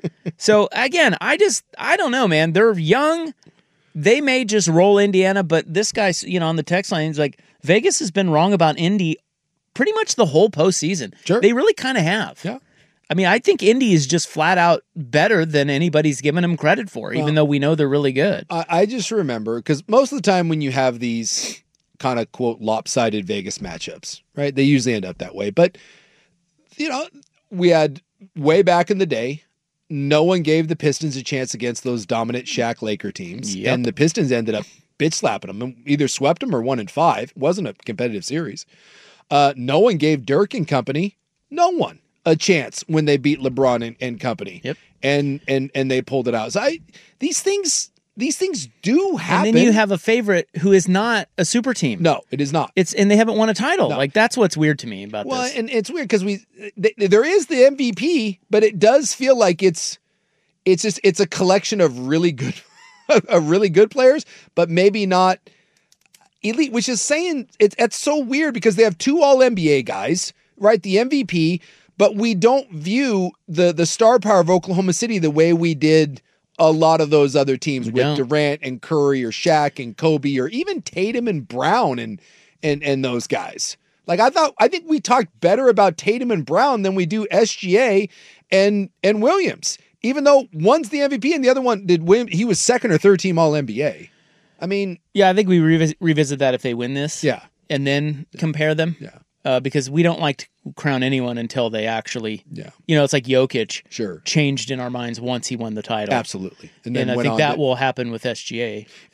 [SPEAKER 12] So again, I just, I don't know, man. They're young. They may just roll Indiana, but this guy's, you know, on the text line, he's like, Vegas has been wrong about Indy pretty much the whole postseason.
[SPEAKER 13] Sure.
[SPEAKER 12] They really kind of have.
[SPEAKER 13] Yeah.
[SPEAKER 12] I mean, I think Indy is just flat out better than anybody's given them credit for, even well, though we know they're really good.
[SPEAKER 13] I, I just remember, because most of the time when you have these kind of, quote, lopsided Vegas matchups, right, they usually end up that way. But, you know, we had way back in the day, no one gave the Pistons a chance against those dominant Shaq Laker teams.
[SPEAKER 12] Yep. And
[SPEAKER 13] the Pistons ended up bitch slapping them and either swept them or one in five. It wasn't a competitive series. Uh, no one gave Dirk and company, no one, a chance when they beat LeBron and, and company.
[SPEAKER 12] Yep.
[SPEAKER 13] And and and they pulled it out. So I these things these things do happen.
[SPEAKER 12] And then you have a favorite who is not a super team.
[SPEAKER 13] No, it is not.
[SPEAKER 12] It's and they haven't won a title.
[SPEAKER 13] No.
[SPEAKER 12] Like, that's what's weird to me about
[SPEAKER 13] well,
[SPEAKER 12] this.
[SPEAKER 13] Well, and it's weird because we th- there is the M V P, but it does feel like it's it's just it's a collection of really good of really good players, but maybe not elite, which is saying it's it's so weird because they have two all N B A guys, right? The M V P, but we don't view the the star power of Oklahoma City the way we did a lot of those other teams
[SPEAKER 12] we
[SPEAKER 13] with
[SPEAKER 12] don't.
[SPEAKER 13] Durant and Curry or Shaq and Kobe or even Tatum and Brown and and and those guys. Like, I thought, I think we talked better about Tatum and Brown than we do S G A and and Williams. Even though one's the M V P and the other one did win, he was second or third team all N B A. I mean,
[SPEAKER 12] yeah, I think we revis- revisit that if they win this,
[SPEAKER 13] yeah,
[SPEAKER 12] and then yeah. compare them,
[SPEAKER 13] yeah,
[SPEAKER 12] uh, because we don't like to crown anyone until they actually,
[SPEAKER 13] yeah,
[SPEAKER 12] you know, it's like Jokic,
[SPEAKER 13] sure,
[SPEAKER 12] changed in our minds once he won the title,
[SPEAKER 13] absolutely,
[SPEAKER 12] and, then and I think that to... will happen with S G A,
[SPEAKER 13] yeah.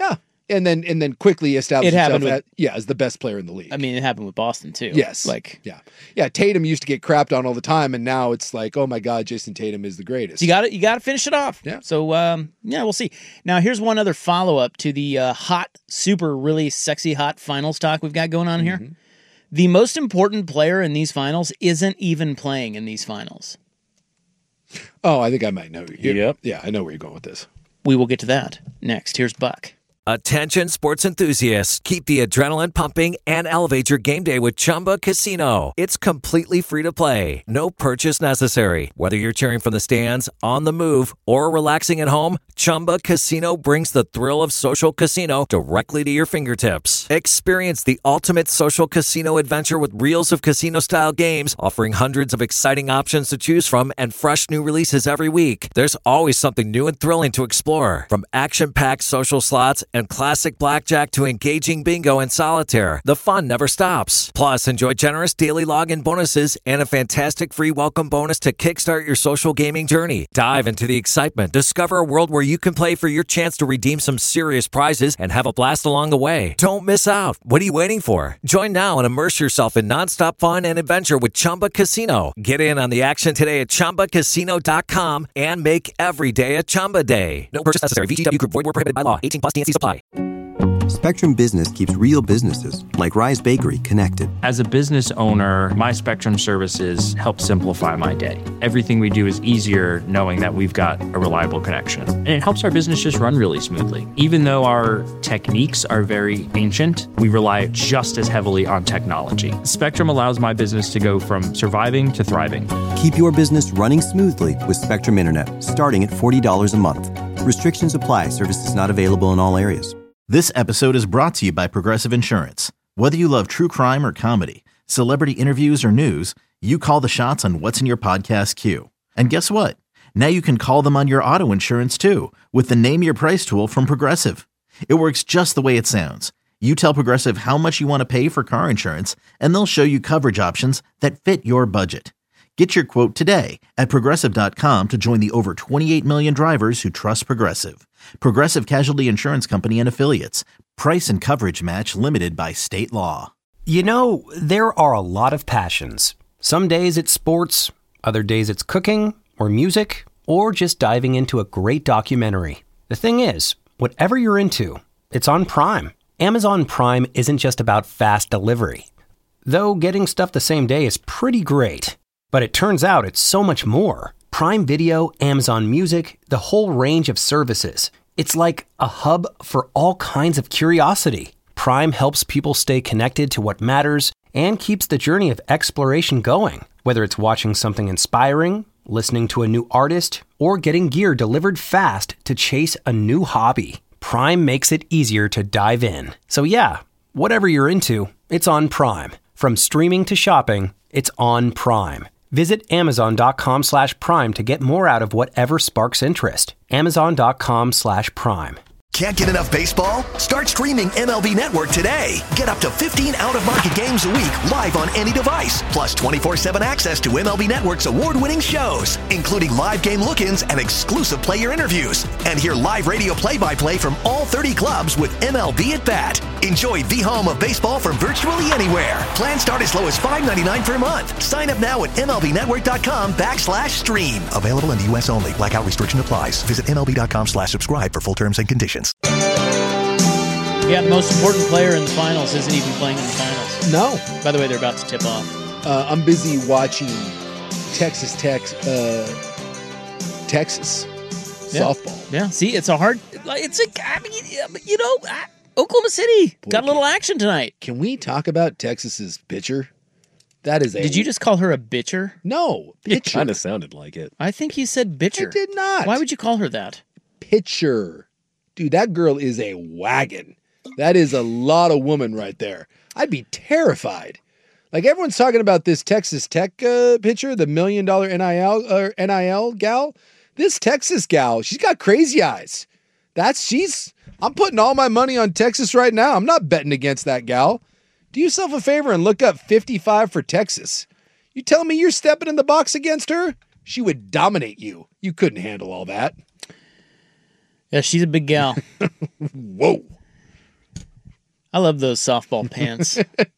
[SPEAKER 13] And then and then quickly established
[SPEAKER 12] It
[SPEAKER 13] himself
[SPEAKER 12] happened with-
[SPEAKER 13] as, yeah, as the best player in the league.
[SPEAKER 12] I mean, it happened with Boston too.
[SPEAKER 13] Yes.
[SPEAKER 12] Like,
[SPEAKER 13] yeah. Yeah, Tatum used to get crapped on all the time, and now it's like, oh my God, Jason Tatum is the greatest.
[SPEAKER 12] you got to You got to finish it off.
[SPEAKER 13] Yeah.
[SPEAKER 12] So um, yeah, we'll see. Now here's one other follow up to the uh, hot, super, really sexy, hot finals talk we've got going on here.
[SPEAKER 13] Mm-hmm.
[SPEAKER 12] The most important player in these finals isn't even playing in these finals.
[SPEAKER 13] Oh, I think I might know. you.
[SPEAKER 14] Yep.
[SPEAKER 13] Yeah, I know where you're going with this.
[SPEAKER 12] We will get to that next. Here's Buck.
[SPEAKER 16] Attention sports enthusiasts, keep the adrenaline pumping and elevate your game day with Chumba Casino. It's completely free to play. No purchase necessary. Whether you're cheering from the stands, on the move, or relaxing at home, Chumba Casino brings the thrill of social casino directly to your fingertips. Experience the ultimate social casino adventure with reels of casino-style games, offering hundreds of exciting options to choose from and fresh new releases every week. There's always something new and thrilling to explore, from action-packed social slots and classic blackjack to engaging bingo and solitaire. The fun never stops. Plus, enjoy generous daily login bonuses and a fantastic free welcome bonus to kickstart your social gaming journey. Dive into the excitement. Discover a world where you can play for your chance to redeem some serious prizes and have a blast along the way. Don't miss out. What are you waiting for? Join now and immerse yourself in nonstop fun and adventure with Chumba Casino. Get in on the action today at chumba casino dot com and make every day a Chumba day. No purchase necessary. V G W Group. Void where prohibited by law. eighteen plus. T N Cs apply.
[SPEAKER 1] Spectrum Business keeps real businesses, like Rise Bakery, connected.
[SPEAKER 2] As a business owner, my Spectrum services help simplify my day. Everything we do is easier knowing that we've got a reliable connection. And it helps our business just run really smoothly. Even though our techniques are very ancient, we rely just as heavily on technology. Spectrum allows my business to go from surviving to thriving.
[SPEAKER 1] Keep your business running smoothly with Spectrum Internet, starting at forty dollars a month. Restrictions apply. Services not available in all areas.
[SPEAKER 3] This episode is brought to you by Progressive Insurance. Whether you love true crime or comedy, celebrity interviews or news, you call the shots on what's in your podcast queue. And guess what? Now you can call them on your auto insurance too with the Name Your Price tool from Progressive. It works just the way it sounds. You tell Progressive how much you want to pay for car insurance, and they'll show you coverage options that fit your budget. Get your quote today at Progressive dot com to join the over twenty-eight million drivers who trust Progressive. Progressive Casualty Insurance Company and Affiliates. Price and coverage match limited by state law.
[SPEAKER 4] You know, there are a lot of passions. Some days it's sports, other days it's cooking or music, or just diving into a great documentary. The thing is, whatever you're into, it's on Prime. Amazon Prime isn't just about fast delivery. Though getting stuff the same day is pretty great. But it turns out it's so much more. Prime Video, Amazon Music, the whole range of services. It's like a hub for all kinds of curiosity. Prime helps people stay connected to what matters and keeps the journey of exploration going. Whether it's watching something inspiring, listening to a new artist, or getting gear delivered fast to chase a new hobby, Prime makes it easier to dive in. So yeah, whatever you're into, it's on Prime. From streaming to shopping, it's on Prime. Visit amazon.com slash prime to get more out of whatever sparks interest. Amazon.com slash prime.
[SPEAKER 17] Can't get enough baseball? Start streaming M L B Network today. Get up to fifteen out-of-market games a week live on any device. Plus twenty-four seven access to M L B Network's award-winning shows, including live game look-ins and exclusive player interviews. And hear live radio play-by-play from all thirty clubs with M L B at Bat. Enjoy the home of baseball from virtually anywhere. Plans start as low as five ninety-nine per month. Sign up now at MLBnetwork.com backslash stream. Available in the U S only. Blackout restriction applies. Visit MLB.com slash subscribe for full terms and conditions.
[SPEAKER 12] Yeah, the most important player in the finals isn't even playing in the finals.
[SPEAKER 13] No.
[SPEAKER 12] By the way, they're about to tip off.
[SPEAKER 13] Uh, I'm busy watching Texas Tech, uh, Texas
[SPEAKER 12] yeah.
[SPEAKER 13] softball.
[SPEAKER 12] Yeah, see, it's a hard. It's a. I mean, you know, Oklahoma City Boy, got a little action tonight.
[SPEAKER 13] Can we talk about Texas's pitcher? That is a.
[SPEAKER 12] Did you just call her a bitcher?
[SPEAKER 13] No, pitcher.
[SPEAKER 14] It kind of sounded like it.
[SPEAKER 12] I think he said bitcher.
[SPEAKER 13] I did not.
[SPEAKER 12] Why would you call her that?
[SPEAKER 13] Pitcher. Dude, that girl is a wagon. That is a lot of woman right there. I'd be terrified. Like, everyone's talking about this Texas Tech uh, pitcher, the million dollar N I L uh, N I L gal. This Texas gal, she's got crazy eyes. That's she's. I'm putting all my money on Texas right now. I'm not betting against that gal. Do yourself a favor and look up fifty-five for Texas. You tell me you're stepping in the box against her? She would dominate you. You couldn't handle all that.
[SPEAKER 12] Yeah, she's a big gal.
[SPEAKER 13] Whoa.
[SPEAKER 12] I love those softball pants.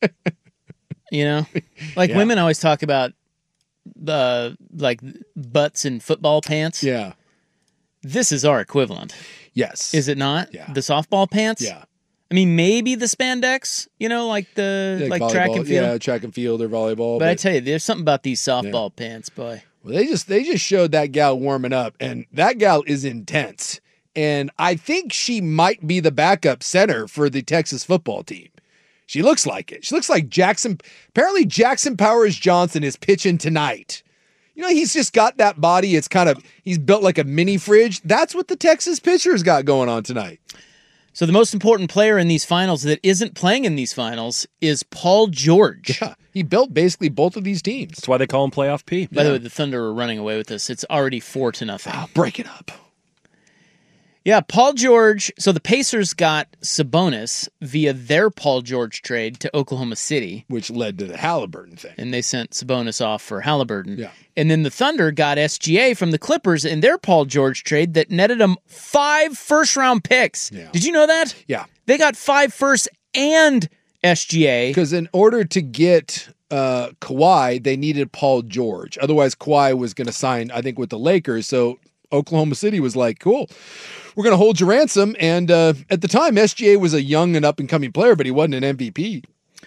[SPEAKER 12] You know, like
[SPEAKER 13] Yeah.
[SPEAKER 12] women always talk about the like butts and football pants.
[SPEAKER 13] Yeah.
[SPEAKER 12] This is our equivalent.
[SPEAKER 13] Yes.
[SPEAKER 12] Is it not?
[SPEAKER 13] Yeah.
[SPEAKER 12] The softball pants?
[SPEAKER 13] Yeah.
[SPEAKER 12] I mean, maybe the spandex, you know, like the
[SPEAKER 13] Yeah,
[SPEAKER 12] like
[SPEAKER 13] volleyball.
[SPEAKER 12] track and field.
[SPEAKER 13] Yeah, track and field or volleyball.
[SPEAKER 12] But, I tell you, there's something about these softball pants, boy.
[SPEAKER 13] Well, they just they just showed that gal warming up, and that gal is intense. And I think she might be the backup center for the Texas football team. She looks like it. She looks like Jackson. Apparently, Jackson Powers Johnson is pitching tonight. You know, he's just got that body. It's kind of, he's built like a mini fridge. That's what the Texas pitcher's got going on tonight.
[SPEAKER 12] So the most important player in these finals that isn't playing in these finals is Paul George.
[SPEAKER 13] Yeah, he built basically both of these teams.
[SPEAKER 14] That's why they call him Playoff P.
[SPEAKER 12] By the way, the Thunder are running away with this. It's already four to nothing.
[SPEAKER 13] Oh, break it up.
[SPEAKER 12] Yeah, Paul George. So the Pacers got Sabonis via their Paul George trade to Oklahoma City,
[SPEAKER 13] which led to the Halliburton thing.
[SPEAKER 12] And they sent Sabonis off for Halliburton.
[SPEAKER 13] Yeah.
[SPEAKER 12] And then the Thunder got S G A from the Clippers in their Paul George trade that netted them five first-round picks.
[SPEAKER 13] Yeah.
[SPEAKER 12] Did you know that?
[SPEAKER 13] Yeah.
[SPEAKER 12] They got five firsts and S G A.
[SPEAKER 13] Because in order to get uh, Kawhi, they needed Paul George. Otherwise, Kawhi was going to sign, I think, with the Lakers. So Oklahoma City was like, cool, we're going to hold your ransom. And uh, at the time, S G A was a young and up-and-coming player, but he wasn't an M V P.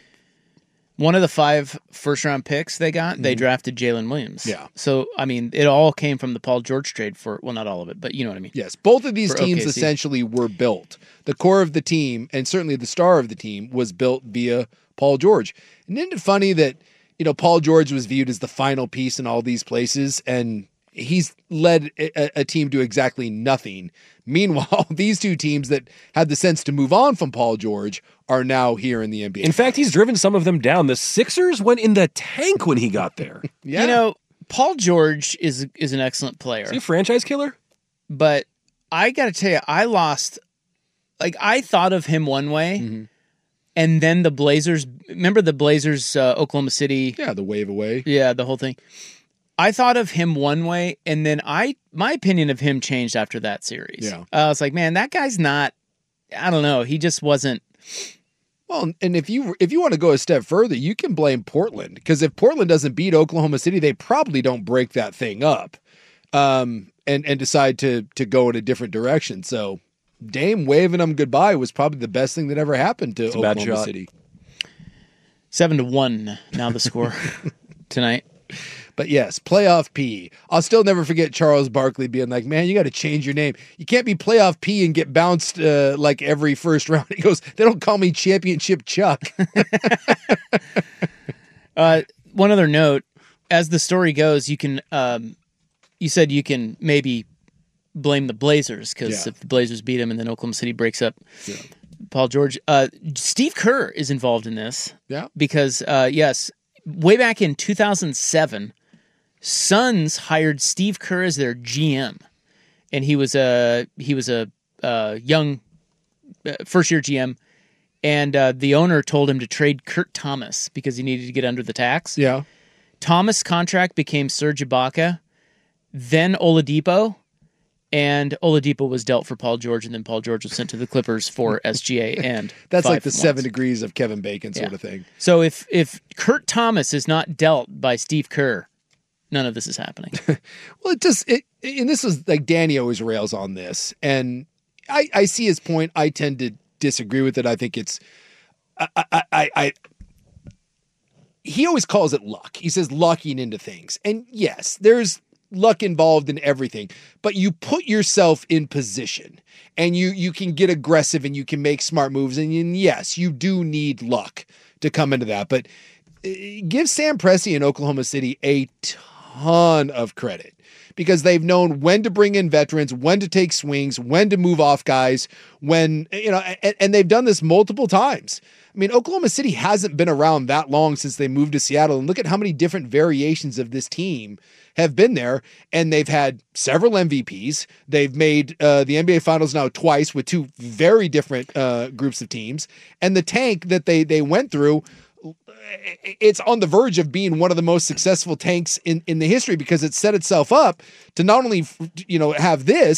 [SPEAKER 12] One of the five first-round picks they got, mm-hmm. they drafted Jalen Williams.
[SPEAKER 13] Yeah.
[SPEAKER 12] So, I mean, it all came from the Paul George trade for, well, not all of it, but you know what I mean.
[SPEAKER 13] Yes, both of these
[SPEAKER 12] For
[SPEAKER 13] teams
[SPEAKER 12] O K C.
[SPEAKER 13] essentially were built. The core of the team, and certainly the star of the team, was built via Paul George. And isn't it funny that, you know, Paul George was viewed as the final piece in all these places, and he's led a, a team to exactly nothing. Meanwhile, these two teams that had the sense to move on from Paul George are now here in the N B A.
[SPEAKER 14] In fact, he's driven some of them down. The Sixers went in the tank when he got there.
[SPEAKER 13] Yeah.
[SPEAKER 12] You know, Paul George is is an excellent player.
[SPEAKER 14] Is he a franchise killer?
[SPEAKER 12] But I got to tell you, I lost, like, I thought of him one way,
[SPEAKER 13] mm-hmm.
[SPEAKER 12] and then the Blazers, remember the Blazers, uh, Oklahoma City?
[SPEAKER 13] Yeah, the wave away.
[SPEAKER 12] Yeah, the whole thing. I thought of him one way, and then I my opinion of him changed after that series.
[SPEAKER 13] Yeah.
[SPEAKER 12] Uh, I was like, man, that guy's not, I don't know, he just wasn't.
[SPEAKER 13] Well, and if you if you want to go a step further, you can blame Portland, because if Portland doesn't beat Oklahoma City, they probably don't break that thing up, um, and and decide to to go in a different direction. So Dame waving them goodbye was probably the best thing that ever happened to
[SPEAKER 14] It's a bad
[SPEAKER 13] Oklahoma
[SPEAKER 14] shot.
[SPEAKER 13] City.
[SPEAKER 12] Seven to one now the score tonight.
[SPEAKER 13] But yes, playoff P. I'll still never forget Charles Barkley being like, man, you got to change your name. You can't be playoff P and get bounced uh, like every first round. He goes, they don't call me championship Chuck.
[SPEAKER 12] uh, one other note, as the story goes, you can, um, you said you can maybe blame the Blazers, because
[SPEAKER 13] Yeah.
[SPEAKER 12] if the Blazers beat him and then Oklahoma City breaks up
[SPEAKER 13] Yeah.
[SPEAKER 12] Paul George, uh, Steve Kerr is involved in this.
[SPEAKER 13] Yeah.
[SPEAKER 12] Because, uh, yes, way back in two thousand seven, Suns hired Steve Kerr as their G M, and he was a he was a uh, young uh, first year G M, and uh, the owner told him to trade Kurt Thomas because he needed to get under the tax.
[SPEAKER 13] Yeah.
[SPEAKER 12] Thomas' contract became Serge Ibaka, then Oladipo, and Oladipo was dealt for Paul George, and then Paul George was sent to the Clippers for S G A and
[SPEAKER 13] That's
[SPEAKER 12] five
[SPEAKER 13] like the
[SPEAKER 12] months.
[SPEAKER 13] seven degrees of Kevin Bacon sort
[SPEAKER 12] Yeah.
[SPEAKER 13] of thing.
[SPEAKER 12] So if if Kurt Thomas is not dealt by Steve Kerr, none of this is happening.
[SPEAKER 13] Well, it just, it, and this is like Danny always rails on this, and I, I see his point. I tend to disagree with it. I think it's, I, I, I, I, he always calls it luck. He says lucking into things. And yes, there's luck involved in everything, but you put yourself in position and you, you can get aggressive and you can make smart moves. And, and yes, you do need luck to come into that, but uh, give Sam Presti in Oklahoma City a ton of credit, because they've known when to bring in veterans, when to take swings, when to move off guys, when, you know, and, and they've done this multiple times. I mean, Oklahoma City hasn't been around that long since they moved to Seattle, and look at how many different variations of this team have been there, and they've had several M V Ps. They've made uh, the N B A Finals now twice with two very different uh, groups of teams, and the tank that they they went through, it's on the verge of being one of the most successful tanks in, in the history, because it set itself up to not only, you know, have this,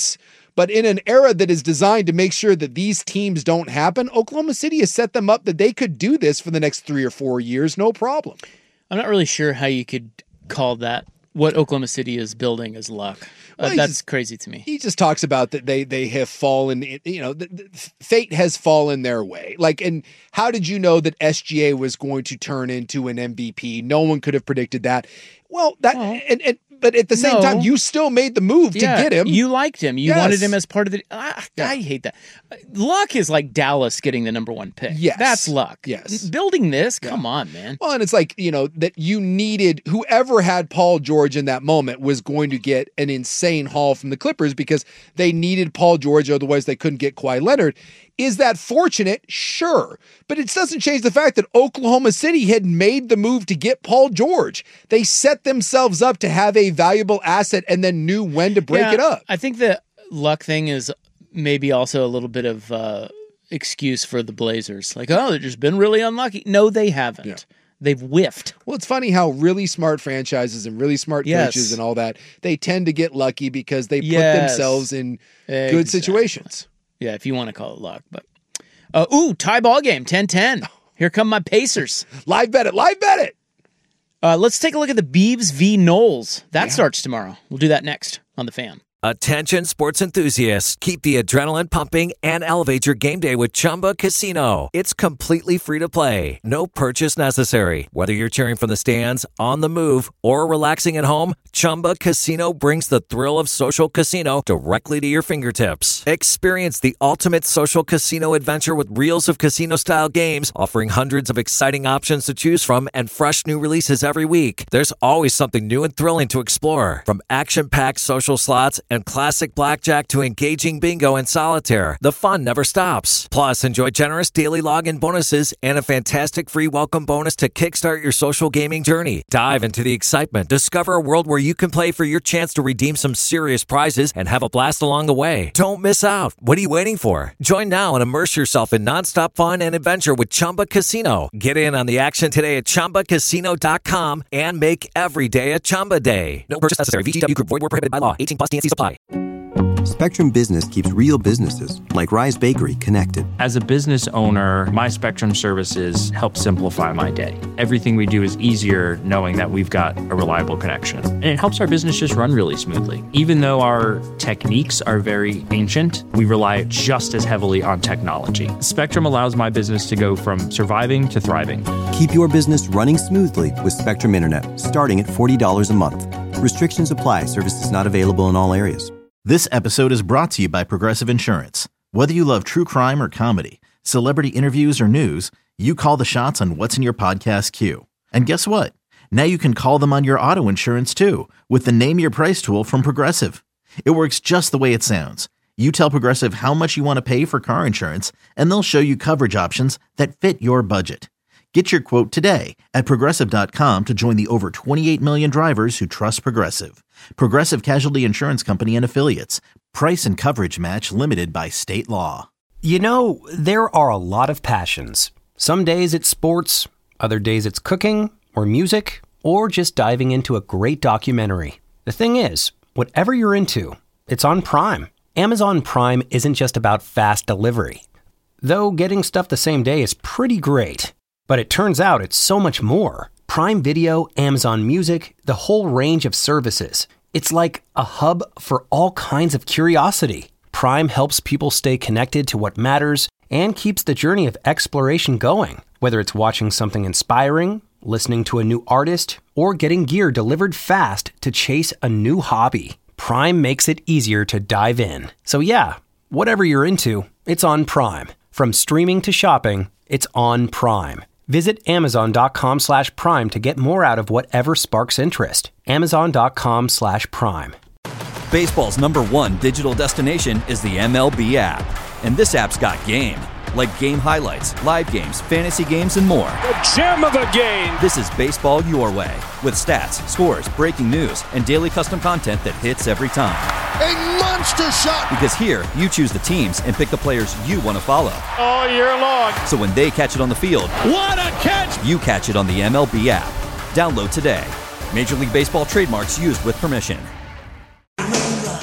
[SPEAKER 13] But in an era that is designed to make sure that these teams don't happen, Oklahoma City has set them up that they could do this for the next three or four years, no problem.
[SPEAKER 12] I'm not really sure how you could call that what Oklahoma City is building as luck.
[SPEAKER 13] Well,
[SPEAKER 12] uh, that's
[SPEAKER 13] just,
[SPEAKER 12] crazy to me.
[SPEAKER 13] He just talks about that they they have fallen, you know, the, the, fate has fallen their way. Like, and how did you know that S G A was going to turn into an M V P? No one could have predicted that. Well, that oh. and, and but at the same
[SPEAKER 12] no.
[SPEAKER 13] time, you still made the move
[SPEAKER 12] yeah,
[SPEAKER 13] to get him.
[SPEAKER 12] You liked him. You
[SPEAKER 13] yes.
[SPEAKER 12] wanted him as part of the. I,
[SPEAKER 13] yeah.
[SPEAKER 12] I hate that. Luck is like Dallas getting the number one pick.
[SPEAKER 13] Yes,
[SPEAKER 12] that's luck.
[SPEAKER 13] Yes,
[SPEAKER 12] building this.
[SPEAKER 13] Yeah.
[SPEAKER 12] Come on, man.
[SPEAKER 13] Well, and it's like, you know, that you needed whoever had Paul George in that moment was going to get an insane haul from the Clippers because they needed Paul George, otherwise they couldn't get Kawhi Leonard. Is that fortunate? Sure. But it doesn't change the fact that Oklahoma City had made the move to get Paul George. They set themselves up to have a valuable asset and then knew when to break
[SPEAKER 12] yeah,
[SPEAKER 13] it up.
[SPEAKER 12] I think the luck thing is maybe also a little bit of uh, excuse for the Blazers. Like, oh, they've just been really unlucky. No, they haven't. Yeah. They've whiffed.
[SPEAKER 13] Well, it's funny how really smart franchises and really smart
[SPEAKER 12] yes.
[SPEAKER 13] coaches and all that, they tend to get lucky because they
[SPEAKER 12] yes.
[SPEAKER 13] put themselves in exactly. good situations.
[SPEAKER 12] Yeah, if you want to call it luck. But uh, ooh, tie ball game, ten ten. Here come my Pacers.
[SPEAKER 13] Live bet it, live bet it.
[SPEAKER 12] Uh, let's take a look at the Beavs v. Knowles. That yeah. starts tomorrow. We'll do that next on The Fan.
[SPEAKER 16] Attention sports enthusiasts, keep the adrenaline pumping and elevate your game day with Chumba Casino. It's completely free to play. No purchase necessary. Whether you're cheering from the stands, on the move, or relaxing at home, Chumba Casino brings the thrill of social casino directly to your fingertips. Experience the ultimate social casino adventure with reels of casino-style games, offering hundreds of exciting options to choose from and fresh new releases every week. There's always something new and thrilling to explore. From action-packed social slots and classic blackjack to engaging bingo and solitaire, the fun never stops. Plus, enjoy generous daily login bonuses and a fantastic free welcome bonus to kickstart your social gaming journey. Dive into the excitement. Discover a world where you can play for your chance to redeem some serious prizes and have a blast along the way. Don't miss out. What are you waiting for? Join now and immerse yourself in nonstop fun and adventure with Chumba Casino. Get in on the action today at Chumba Casino dot com and make every day a Chumba day. No purchase necessary. V G W Group. Void where prohibited by law. eighteen plus. T N C supply.
[SPEAKER 1] Spectrum Business keeps real businesses, like Rise Bakery, connected.
[SPEAKER 2] As a business owner, my Spectrum services help simplify my day. Everything we do is easier knowing that we've got a reliable connection. And it helps our business just run really smoothly. Even though our techniques are very ancient, we rely just as heavily on technology. Spectrum allows my business to go from surviving to thriving.
[SPEAKER 1] Keep your business running smoothly with Spectrum Internet, starting at forty dollars a month. Restrictions apply. Services not available in all areas.
[SPEAKER 3] This episode is brought to you by Progressive Insurance. Whether you love true crime or comedy, celebrity interviews or news, you call the shots on what's in your podcast queue. And guess what? Now you can call them on your auto insurance too with the Name Your Price tool from Progressive. It works just the way it sounds. You tell Progressive how much you want to pay for car insurance, and they'll show you coverage options that fit your budget. Get your quote today at Progressive dot com to join the over twenty-eight million drivers who trust Progressive. Progressive Casualty Insurance Company and Affiliates. Price and coverage match limited by state law.
[SPEAKER 4] You know, there are a lot of passions. Some days it's sports, other days it's cooking or music, or just diving into a great documentary. The thing is, whatever you're into, it's on Prime. Amazon Prime isn't just about fast delivery. Though getting stuff the same day is pretty great. But it turns out it's so much more. Prime Video, Amazon Music, the whole range of services. It's like a hub for all kinds of curiosity. Prime helps people stay connected to what matters and keeps the journey of exploration going. Whether it's watching something inspiring, listening to a new artist, or getting gear delivered fast to chase a new hobby, Prime makes it easier to dive in. So yeah, whatever you're into, it's on Prime. From streaming to shopping, it's on Prime. Visit Amazon.com slash Prime to get more out of whatever sparks interest. Amazon.com slash Prime.
[SPEAKER 18] Baseball's number one digital destination is the M L B app. And this app's got game. Like game highlights, live games, fantasy games, and more.
[SPEAKER 9] The gem of a game!
[SPEAKER 18] This is baseball your way. With stats, scores, breaking news, and daily custom content that hits every time.
[SPEAKER 11] A monster shot!
[SPEAKER 18] Because here, you choose the teams and pick the players you want to follow.
[SPEAKER 9] All year long.
[SPEAKER 18] So when they catch it on the field,
[SPEAKER 9] what a catch!
[SPEAKER 18] You catch it on the M L B app. Download today. Major League Baseball trademarks used with permission.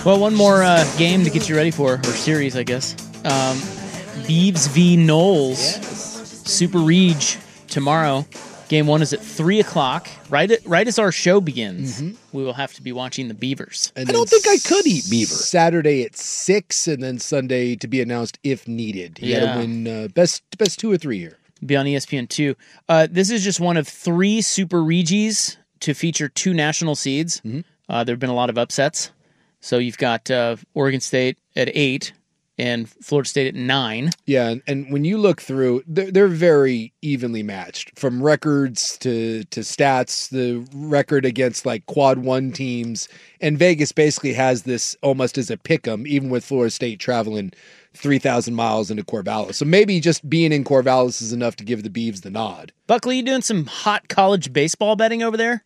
[SPEAKER 12] Well, one more uh, game to get you ready for, or series, I guess. Um, Beavs v. Knowles.
[SPEAKER 13] Yes.
[SPEAKER 12] Super Reg tomorrow. Game one is at three o'clock. Right, at, right as our show begins,
[SPEAKER 13] Mhm.
[SPEAKER 12] we will have to be watching the Beavers.
[SPEAKER 13] And I don't think I could eat beaver. Saturday at six, and then Sunday to be announced if needed. You
[SPEAKER 12] Yeah.
[SPEAKER 13] got to win uh, best best two or three here.
[SPEAKER 12] Be on E S P N two. Uh, this is just one of three Super Regis to feature two national seeds.
[SPEAKER 13] Mm-hmm.
[SPEAKER 12] Uh, there have been a lot of upsets. So you've got uh, Oregon State at eight and Florida State at nine.
[SPEAKER 13] Yeah, and, and when you look through, they're, they're very evenly matched from records to to stats. The record against like quad one teams, and Vegas basically has this almost as a pick 'em, even with Florida State traveling three thousand miles into Corvallis. So maybe just being in Corvallis is enough to give the Beavs the nod.
[SPEAKER 12] Buckley, you doing some hot college baseball betting over there?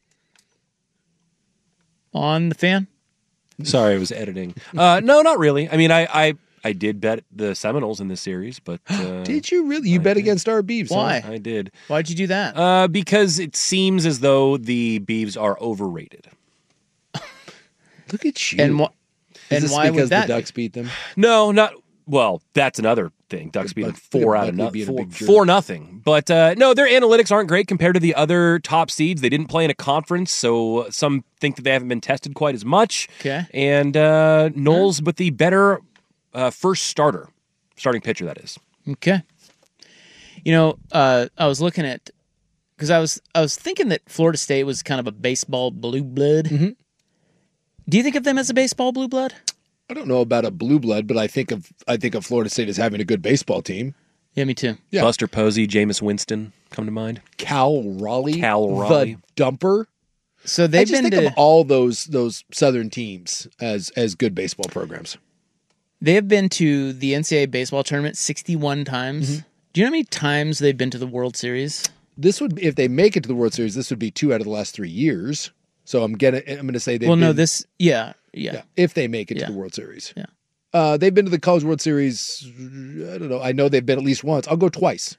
[SPEAKER 12] On the fan?
[SPEAKER 14] Sorry, I was editing. Uh, no, not really. I mean, I, I, I did bet the Seminoles in this series, but uh,
[SPEAKER 13] Did you really? You
[SPEAKER 14] I
[SPEAKER 13] bet
[SPEAKER 14] did.
[SPEAKER 13] against our Beavs?
[SPEAKER 12] Why?
[SPEAKER 13] Huh?
[SPEAKER 14] I did.
[SPEAKER 12] Why'd you do that?
[SPEAKER 14] Uh, because it seems as though the Beavs are overrated.
[SPEAKER 13] Look at you.
[SPEAKER 12] And, wh-
[SPEAKER 13] Is
[SPEAKER 12] and
[SPEAKER 13] this
[SPEAKER 12] why
[SPEAKER 13] because
[SPEAKER 12] would that
[SPEAKER 13] the Ducks beat them?
[SPEAKER 14] No, not well. That's another thing. Ducks beat them four out of
[SPEAKER 13] Buckley
[SPEAKER 14] nothing.
[SPEAKER 13] being a
[SPEAKER 14] Four,
[SPEAKER 13] big jerk.
[SPEAKER 14] four nothing. But uh, no, their analytics aren't great compared to the other top seeds. They didn't play in a conference, so some think that they haven't been tested quite as much.
[SPEAKER 12] Okay.
[SPEAKER 14] And uh, Knowles with the better uh, first starter, starting pitcher. That is.
[SPEAKER 12] Okay. You know, uh, I was looking at because I was I was thinking that Florida State was kind of a baseball blue blood.
[SPEAKER 13] Mm-hmm.
[SPEAKER 12] Do you think of them as a baseball blue blood?
[SPEAKER 13] I don't know about a blue blood, but I think of I think of Florida State as having a good baseball team.
[SPEAKER 12] Yeah, me too.
[SPEAKER 13] Yeah.
[SPEAKER 14] Buster Posey, Jameis Winston come to mind.
[SPEAKER 13] Cal Raleigh,
[SPEAKER 14] Cal Raleigh.
[SPEAKER 13] the dumper.
[SPEAKER 12] So
[SPEAKER 13] I
[SPEAKER 12] they've
[SPEAKER 13] just
[SPEAKER 12] been
[SPEAKER 13] think
[SPEAKER 12] to
[SPEAKER 13] of all those those Southern teams as as good baseball programs.
[SPEAKER 12] they have been to the N C double A baseball tournament sixty-one times.
[SPEAKER 13] Mm-hmm.
[SPEAKER 12] Do you know how many times they've been to the World Series?
[SPEAKER 13] This would be, if they make it to the World Series, this would be two out of the last three years. So I'm gonna I'm gonna say they.
[SPEAKER 12] Well, no, this yeah, yeah,
[SPEAKER 13] yeah, if they make it
[SPEAKER 12] Yeah.
[SPEAKER 13] to the World Series.
[SPEAKER 12] Yeah.
[SPEAKER 13] Uh, they've been to the College World Series. I don't know. I know they've been at least once. I'll go twice.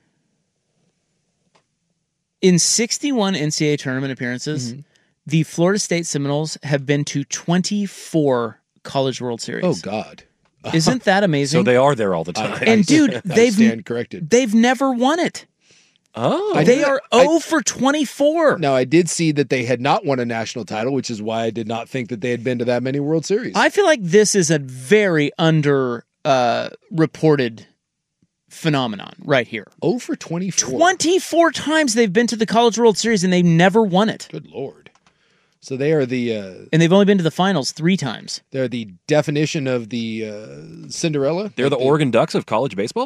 [SPEAKER 12] In sixty-one N C double A tournament appearances,
[SPEAKER 13] Mm-hmm.
[SPEAKER 12] the Florida State Seminoles have been to twenty-four College World Series.
[SPEAKER 13] Oh God.
[SPEAKER 12] Isn't that amazing?
[SPEAKER 14] So they are there all the time.
[SPEAKER 12] And dude,
[SPEAKER 13] I
[SPEAKER 12] they've
[SPEAKER 13] stand corrected.
[SPEAKER 12] they've never won it.
[SPEAKER 14] Oh,
[SPEAKER 13] I
[SPEAKER 12] They
[SPEAKER 13] did-
[SPEAKER 12] are
[SPEAKER 13] I-
[SPEAKER 12] zero for twenty-four.
[SPEAKER 13] Now I did see that they had not won a national title, which is why I did not think that they had been to that many World Series.
[SPEAKER 12] I feel like this is a very under uh, reported phenomenon right here.
[SPEAKER 13] zero for twenty-four.
[SPEAKER 12] twenty-four times they've been to the College World Series and they've never won it.
[SPEAKER 13] Good Lord. So they are the uh,
[SPEAKER 12] And they've only been to the finals three times.
[SPEAKER 13] they're the definition of the uh, Cinderella.
[SPEAKER 14] They're the
[SPEAKER 13] Like
[SPEAKER 14] Oregon Ducks of college baseball?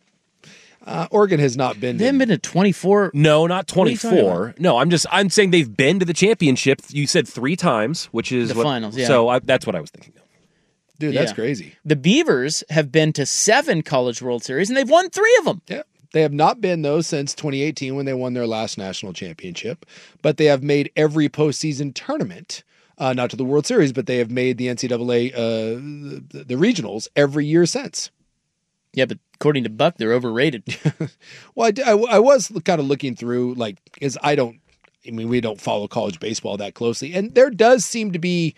[SPEAKER 13] Uh, Oregon has not been.
[SPEAKER 12] They haven't been to twenty-four.
[SPEAKER 14] No, not
[SPEAKER 12] What are you talking
[SPEAKER 14] twenty-four. No, I'm just I'm saying they've been to the championship. You said three times, which is
[SPEAKER 12] The
[SPEAKER 14] what,
[SPEAKER 12] finals, yeah.
[SPEAKER 14] So I, that's what I was thinking of.
[SPEAKER 13] Dude, that's
[SPEAKER 12] Yeah.
[SPEAKER 13] crazy.
[SPEAKER 12] The Beavers have been to seven College World Series and they've won three of them.
[SPEAKER 13] Yeah. They have not been, though, since twenty eighteen when they won their last national championship. But they have made every postseason tournament, uh, not to the World Series, but they have made the N C double A, uh, the, the regionals every year since.
[SPEAKER 12] Yeah, but according to Buck, they're overrated.
[SPEAKER 13] Well, I, d- I w- I was kind of looking through, like, because I don't, I mean, we don't follow college baseball that closely. And there does seem to be,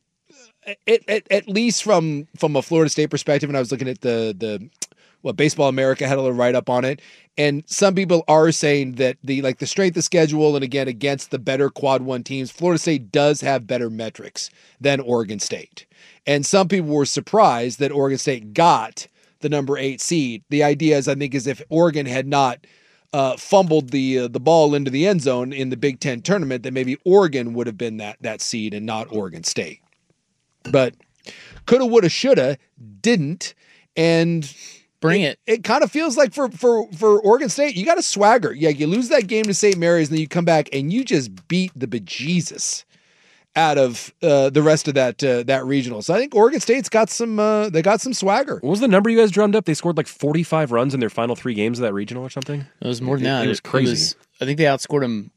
[SPEAKER 13] at, at, at least from from a Florida State perspective, and I was looking at the, the what Baseball America had a little write up on it. And some people are saying that the, like the strength of schedule, and again, against the better quad one teams, Florida State does have better metrics than Oregon State. And some people were surprised that Oregon State got the number eight seed. The idea is, I think, is if Oregon had not uh, fumbled the uh, the ball into the end zone in the Big Ten tournament, then maybe Oregon would have been that that seed and not Oregon State. But coulda, woulda, shoulda, didn't, and
[SPEAKER 12] Bring it.
[SPEAKER 13] It, it kind of feels like for for for Oregon State, you got a swagger. Yeah, you lose that game to Saint Mary's, and then you come back and you just beat the bejesus out of uh, the rest of that uh, that regional. So I think Oregon State's got some uh, they got some swagger.
[SPEAKER 14] What was the number you guys drummed up? They scored like forty-five runs in their final three games of that regional or something?
[SPEAKER 12] It was more than
[SPEAKER 14] It-
[SPEAKER 12] that.
[SPEAKER 14] it was crazy.
[SPEAKER 12] I think they outscored them,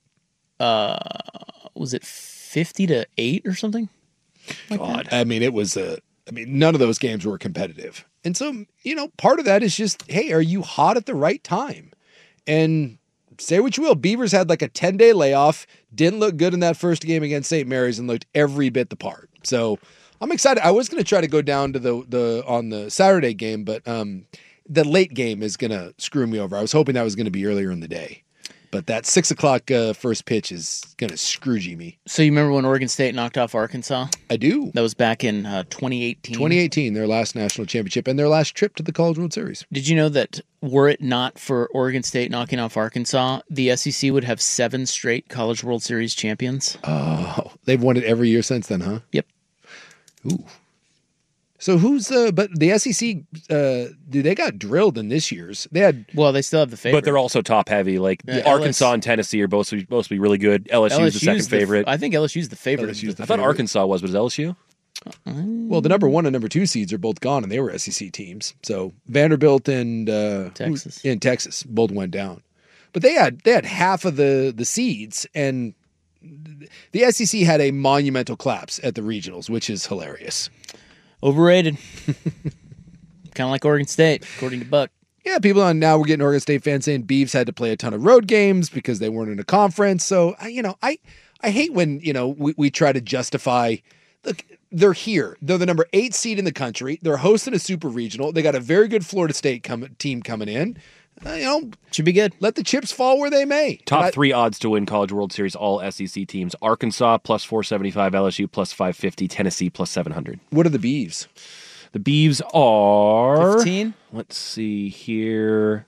[SPEAKER 12] uh, was it fifty to eight or something? Like
[SPEAKER 13] God,
[SPEAKER 12] that?
[SPEAKER 13] I mean, it was a. I mean, none of those games were competitive, and so you know, part of that is just, hey, are you hot at the right time? And say what you will, Beavers had like a ten day layoff, didn't look good in that first game against Saint Mary's, and looked every bit the part. So I'm excited. I was going to try to go down to the the on the Saturday game, but um, the late game is going to screw me over. I was hoping that was going to be earlier in the day, but that six o'clock uh, first pitch is going to scroogey me.
[SPEAKER 12] So you remember when Oregon State knocked off Arkansas?
[SPEAKER 13] I do.
[SPEAKER 12] That was back in uh, twenty eighteen.
[SPEAKER 13] twenty eighteen, their last national championship and their last trip to the College World Series.
[SPEAKER 12] Did you know that were it not for Oregon State knocking off Arkansas, the S E C would have seven straight College World Series champions?
[SPEAKER 13] Oh, they've won it every year since then, huh?
[SPEAKER 12] Yep.
[SPEAKER 13] Ooh. So who's uh but the S E C uh dude, they got drilled in this year's. They had
[SPEAKER 12] Well, they still have the favorite.
[SPEAKER 14] But they're also top heavy. Like
[SPEAKER 12] Uh,
[SPEAKER 14] Arkansas
[SPEAKER 12] L S
[SPEAKER 14] and Tennessee are both supposed to be really good. L S U is the second
[SPEAKER 12] the-
[SPEAKER 14] favorite.
[SPEAKER 12] I think L S U's the favorite.
[SPEAKER 13] L S U's the
[SPEAKER 14] I thought
[SPEAKER 13] favorite.
[SPEAKER 14] Arkansas was, but is L S U?
[SPEAKER 13] Well, the number one and number two seeds are both gone, and they were S E C teams. So Vanderbilt and uh,
[SPEAKER 12] Texas
[SPEAKER 13] in Texas both went down, but they had they had half of the the seeds, and the S E C had a monumental collapse at the regionals, which is hilarious.
[SPEAKER 12] Overrated. Kind of like Oregon State, according to Buck.
[SPEAKER 13] Yeah, people on now we're getting Oregon State fans saying Beavs had to play a ton of road games because they weren't in a conference. So I, you know, I I hate when you know we, we try to justify. Look, they're here. They're the number eight seed in the country. They're hosting a super regional. They got a very good Florida State com- team coming in. Uh, you know,
[SPEAKER 12] should be good.
[SPEAKER 13] Let the chips fall where they may.
[SPEAKER 14] Top
[SPEAKER 13] I,
[SPEAKER 14] three odds to win College World Series, all S E C teams. Arkansas plus four seventy-five, L S U plus five fifty, Tennessee plus seven hundred.
[SPEAKER 13] What are the Beavs?
[SPEAKER 14] The Beavs are
[SPEAKER 12] fifteen.
[SPEAKER 14] Let's see here.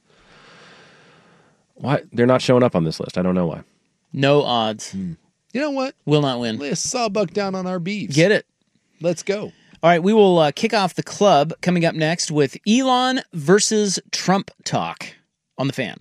[SPEAKER 14] Why they're not showing up on this list? I don't know why.
[SPEAKER 12] No odds.
[SPEAKER 13] Hmm. You know what?
[SPEAKER 12] Will not win.
[SPEAKER 13] Lay a sawbuck down on our Beavs.
[SPEAKER 12] Get it.
[SPEAKER 13] Let's go.
[SPEAKER 12] All right, we will uh, kick off the club coming up next with Elon versus Trump talk on the Fan.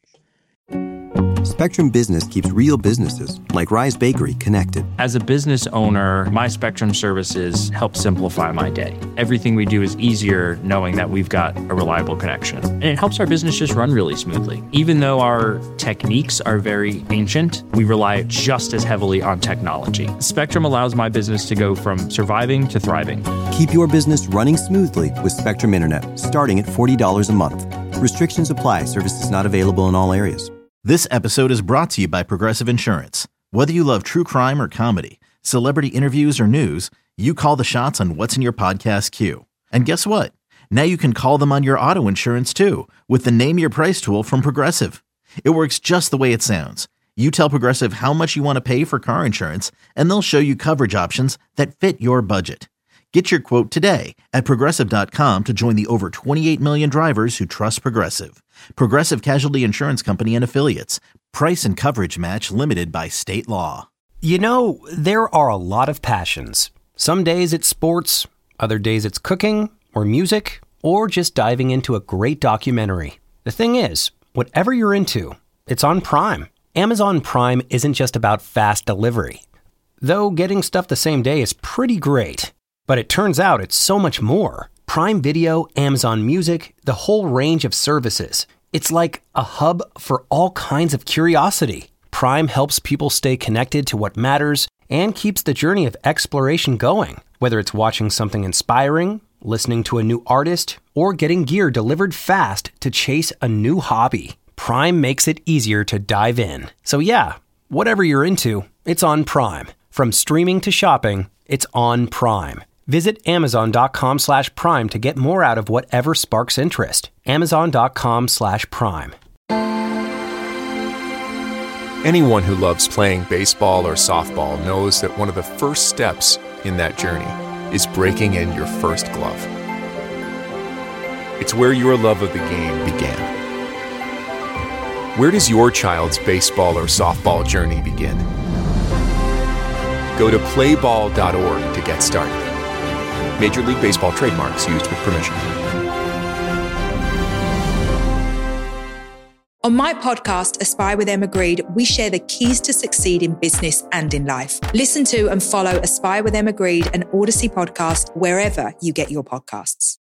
[SPEAKER 1] Spectrum Business keeps real businesses, like Rise Bakery, connected.
[SPEAKER 2] As a business owner, my Spectrum services help simplify my day. Everything we do is easier knowing that we've got a reliable connection. And it helps our business just run really smoothly. Even though our techniques are very ancient, we rely just as heavily on technology. Spectrum allows my business to go from surviving to thriving.
[SPEAKER 1] Keep your business running smoothly with Spectrum Internet, starting at forty dollars a month. Restrictions apply. Services not available in all areas.
[SPEAKER 3] This episode is brought to you by Progressive Insurance. Whether you love true crime or comedy, celebrity interviews or news, you call the shots on what's in your podcast queue. And guess what? Now you can call them on your auto insurance too with the Name Your Price tool from Progressive. It works just the way it sounds. You tell Progressive how much you want to pay for car insurance, and they'll show you coverage options that fit your budget. Get your quote today at Progressive dot com to join the over twenty-eight million drivers who trust Progressive. Progressive Casualty Insurance Company and Affiliates. Price and coverage match limited by state law.
[SPEAKER 4] You know, there are a lot of passions. Some days it's sports, other days it's cooking or music, or just diving into a great documentary. The thing is, whatever you're into, it's on Prime. Amazon Prime isn't just about fast delivery. Though getting stuff the same day is pretty great. But it turns out it's so much more. Prime Video, Amazon Music, the whole range of services. It's like a hub for all kinds of curiosity. Prime helps people stay connected to what matters and keeps the journey of exploration going. Whether it's watching something inspiring, listening to a new artist, or getting gear delivered fast to chase a new hobby, Prime makes it easier to dive in. So yeah, whatever you're into, it's on Prime. From streaming to shopping, it's on Prime. Visit Amazon.com slash Prime to get more out of whatever sparks interest. Amazon.com slash Prime.
[SPEAKER 19] Anyone who loves playing baseball or softball knows that one of the first steps in that journey is breaking in your first glove. It's where your love of the game began. Where does your child's baseball or softball journey begin? Go to play ball dot org to get started. Major League Baseball trademarks used with permission.
[SPEAKER 20] On my podcast, Aspire with Emma Grede, we share the keys to succeed in business and in life. Listen to and follow Aspire with Emma Grede, an Odyssey podcast, wherever you get your podcasts.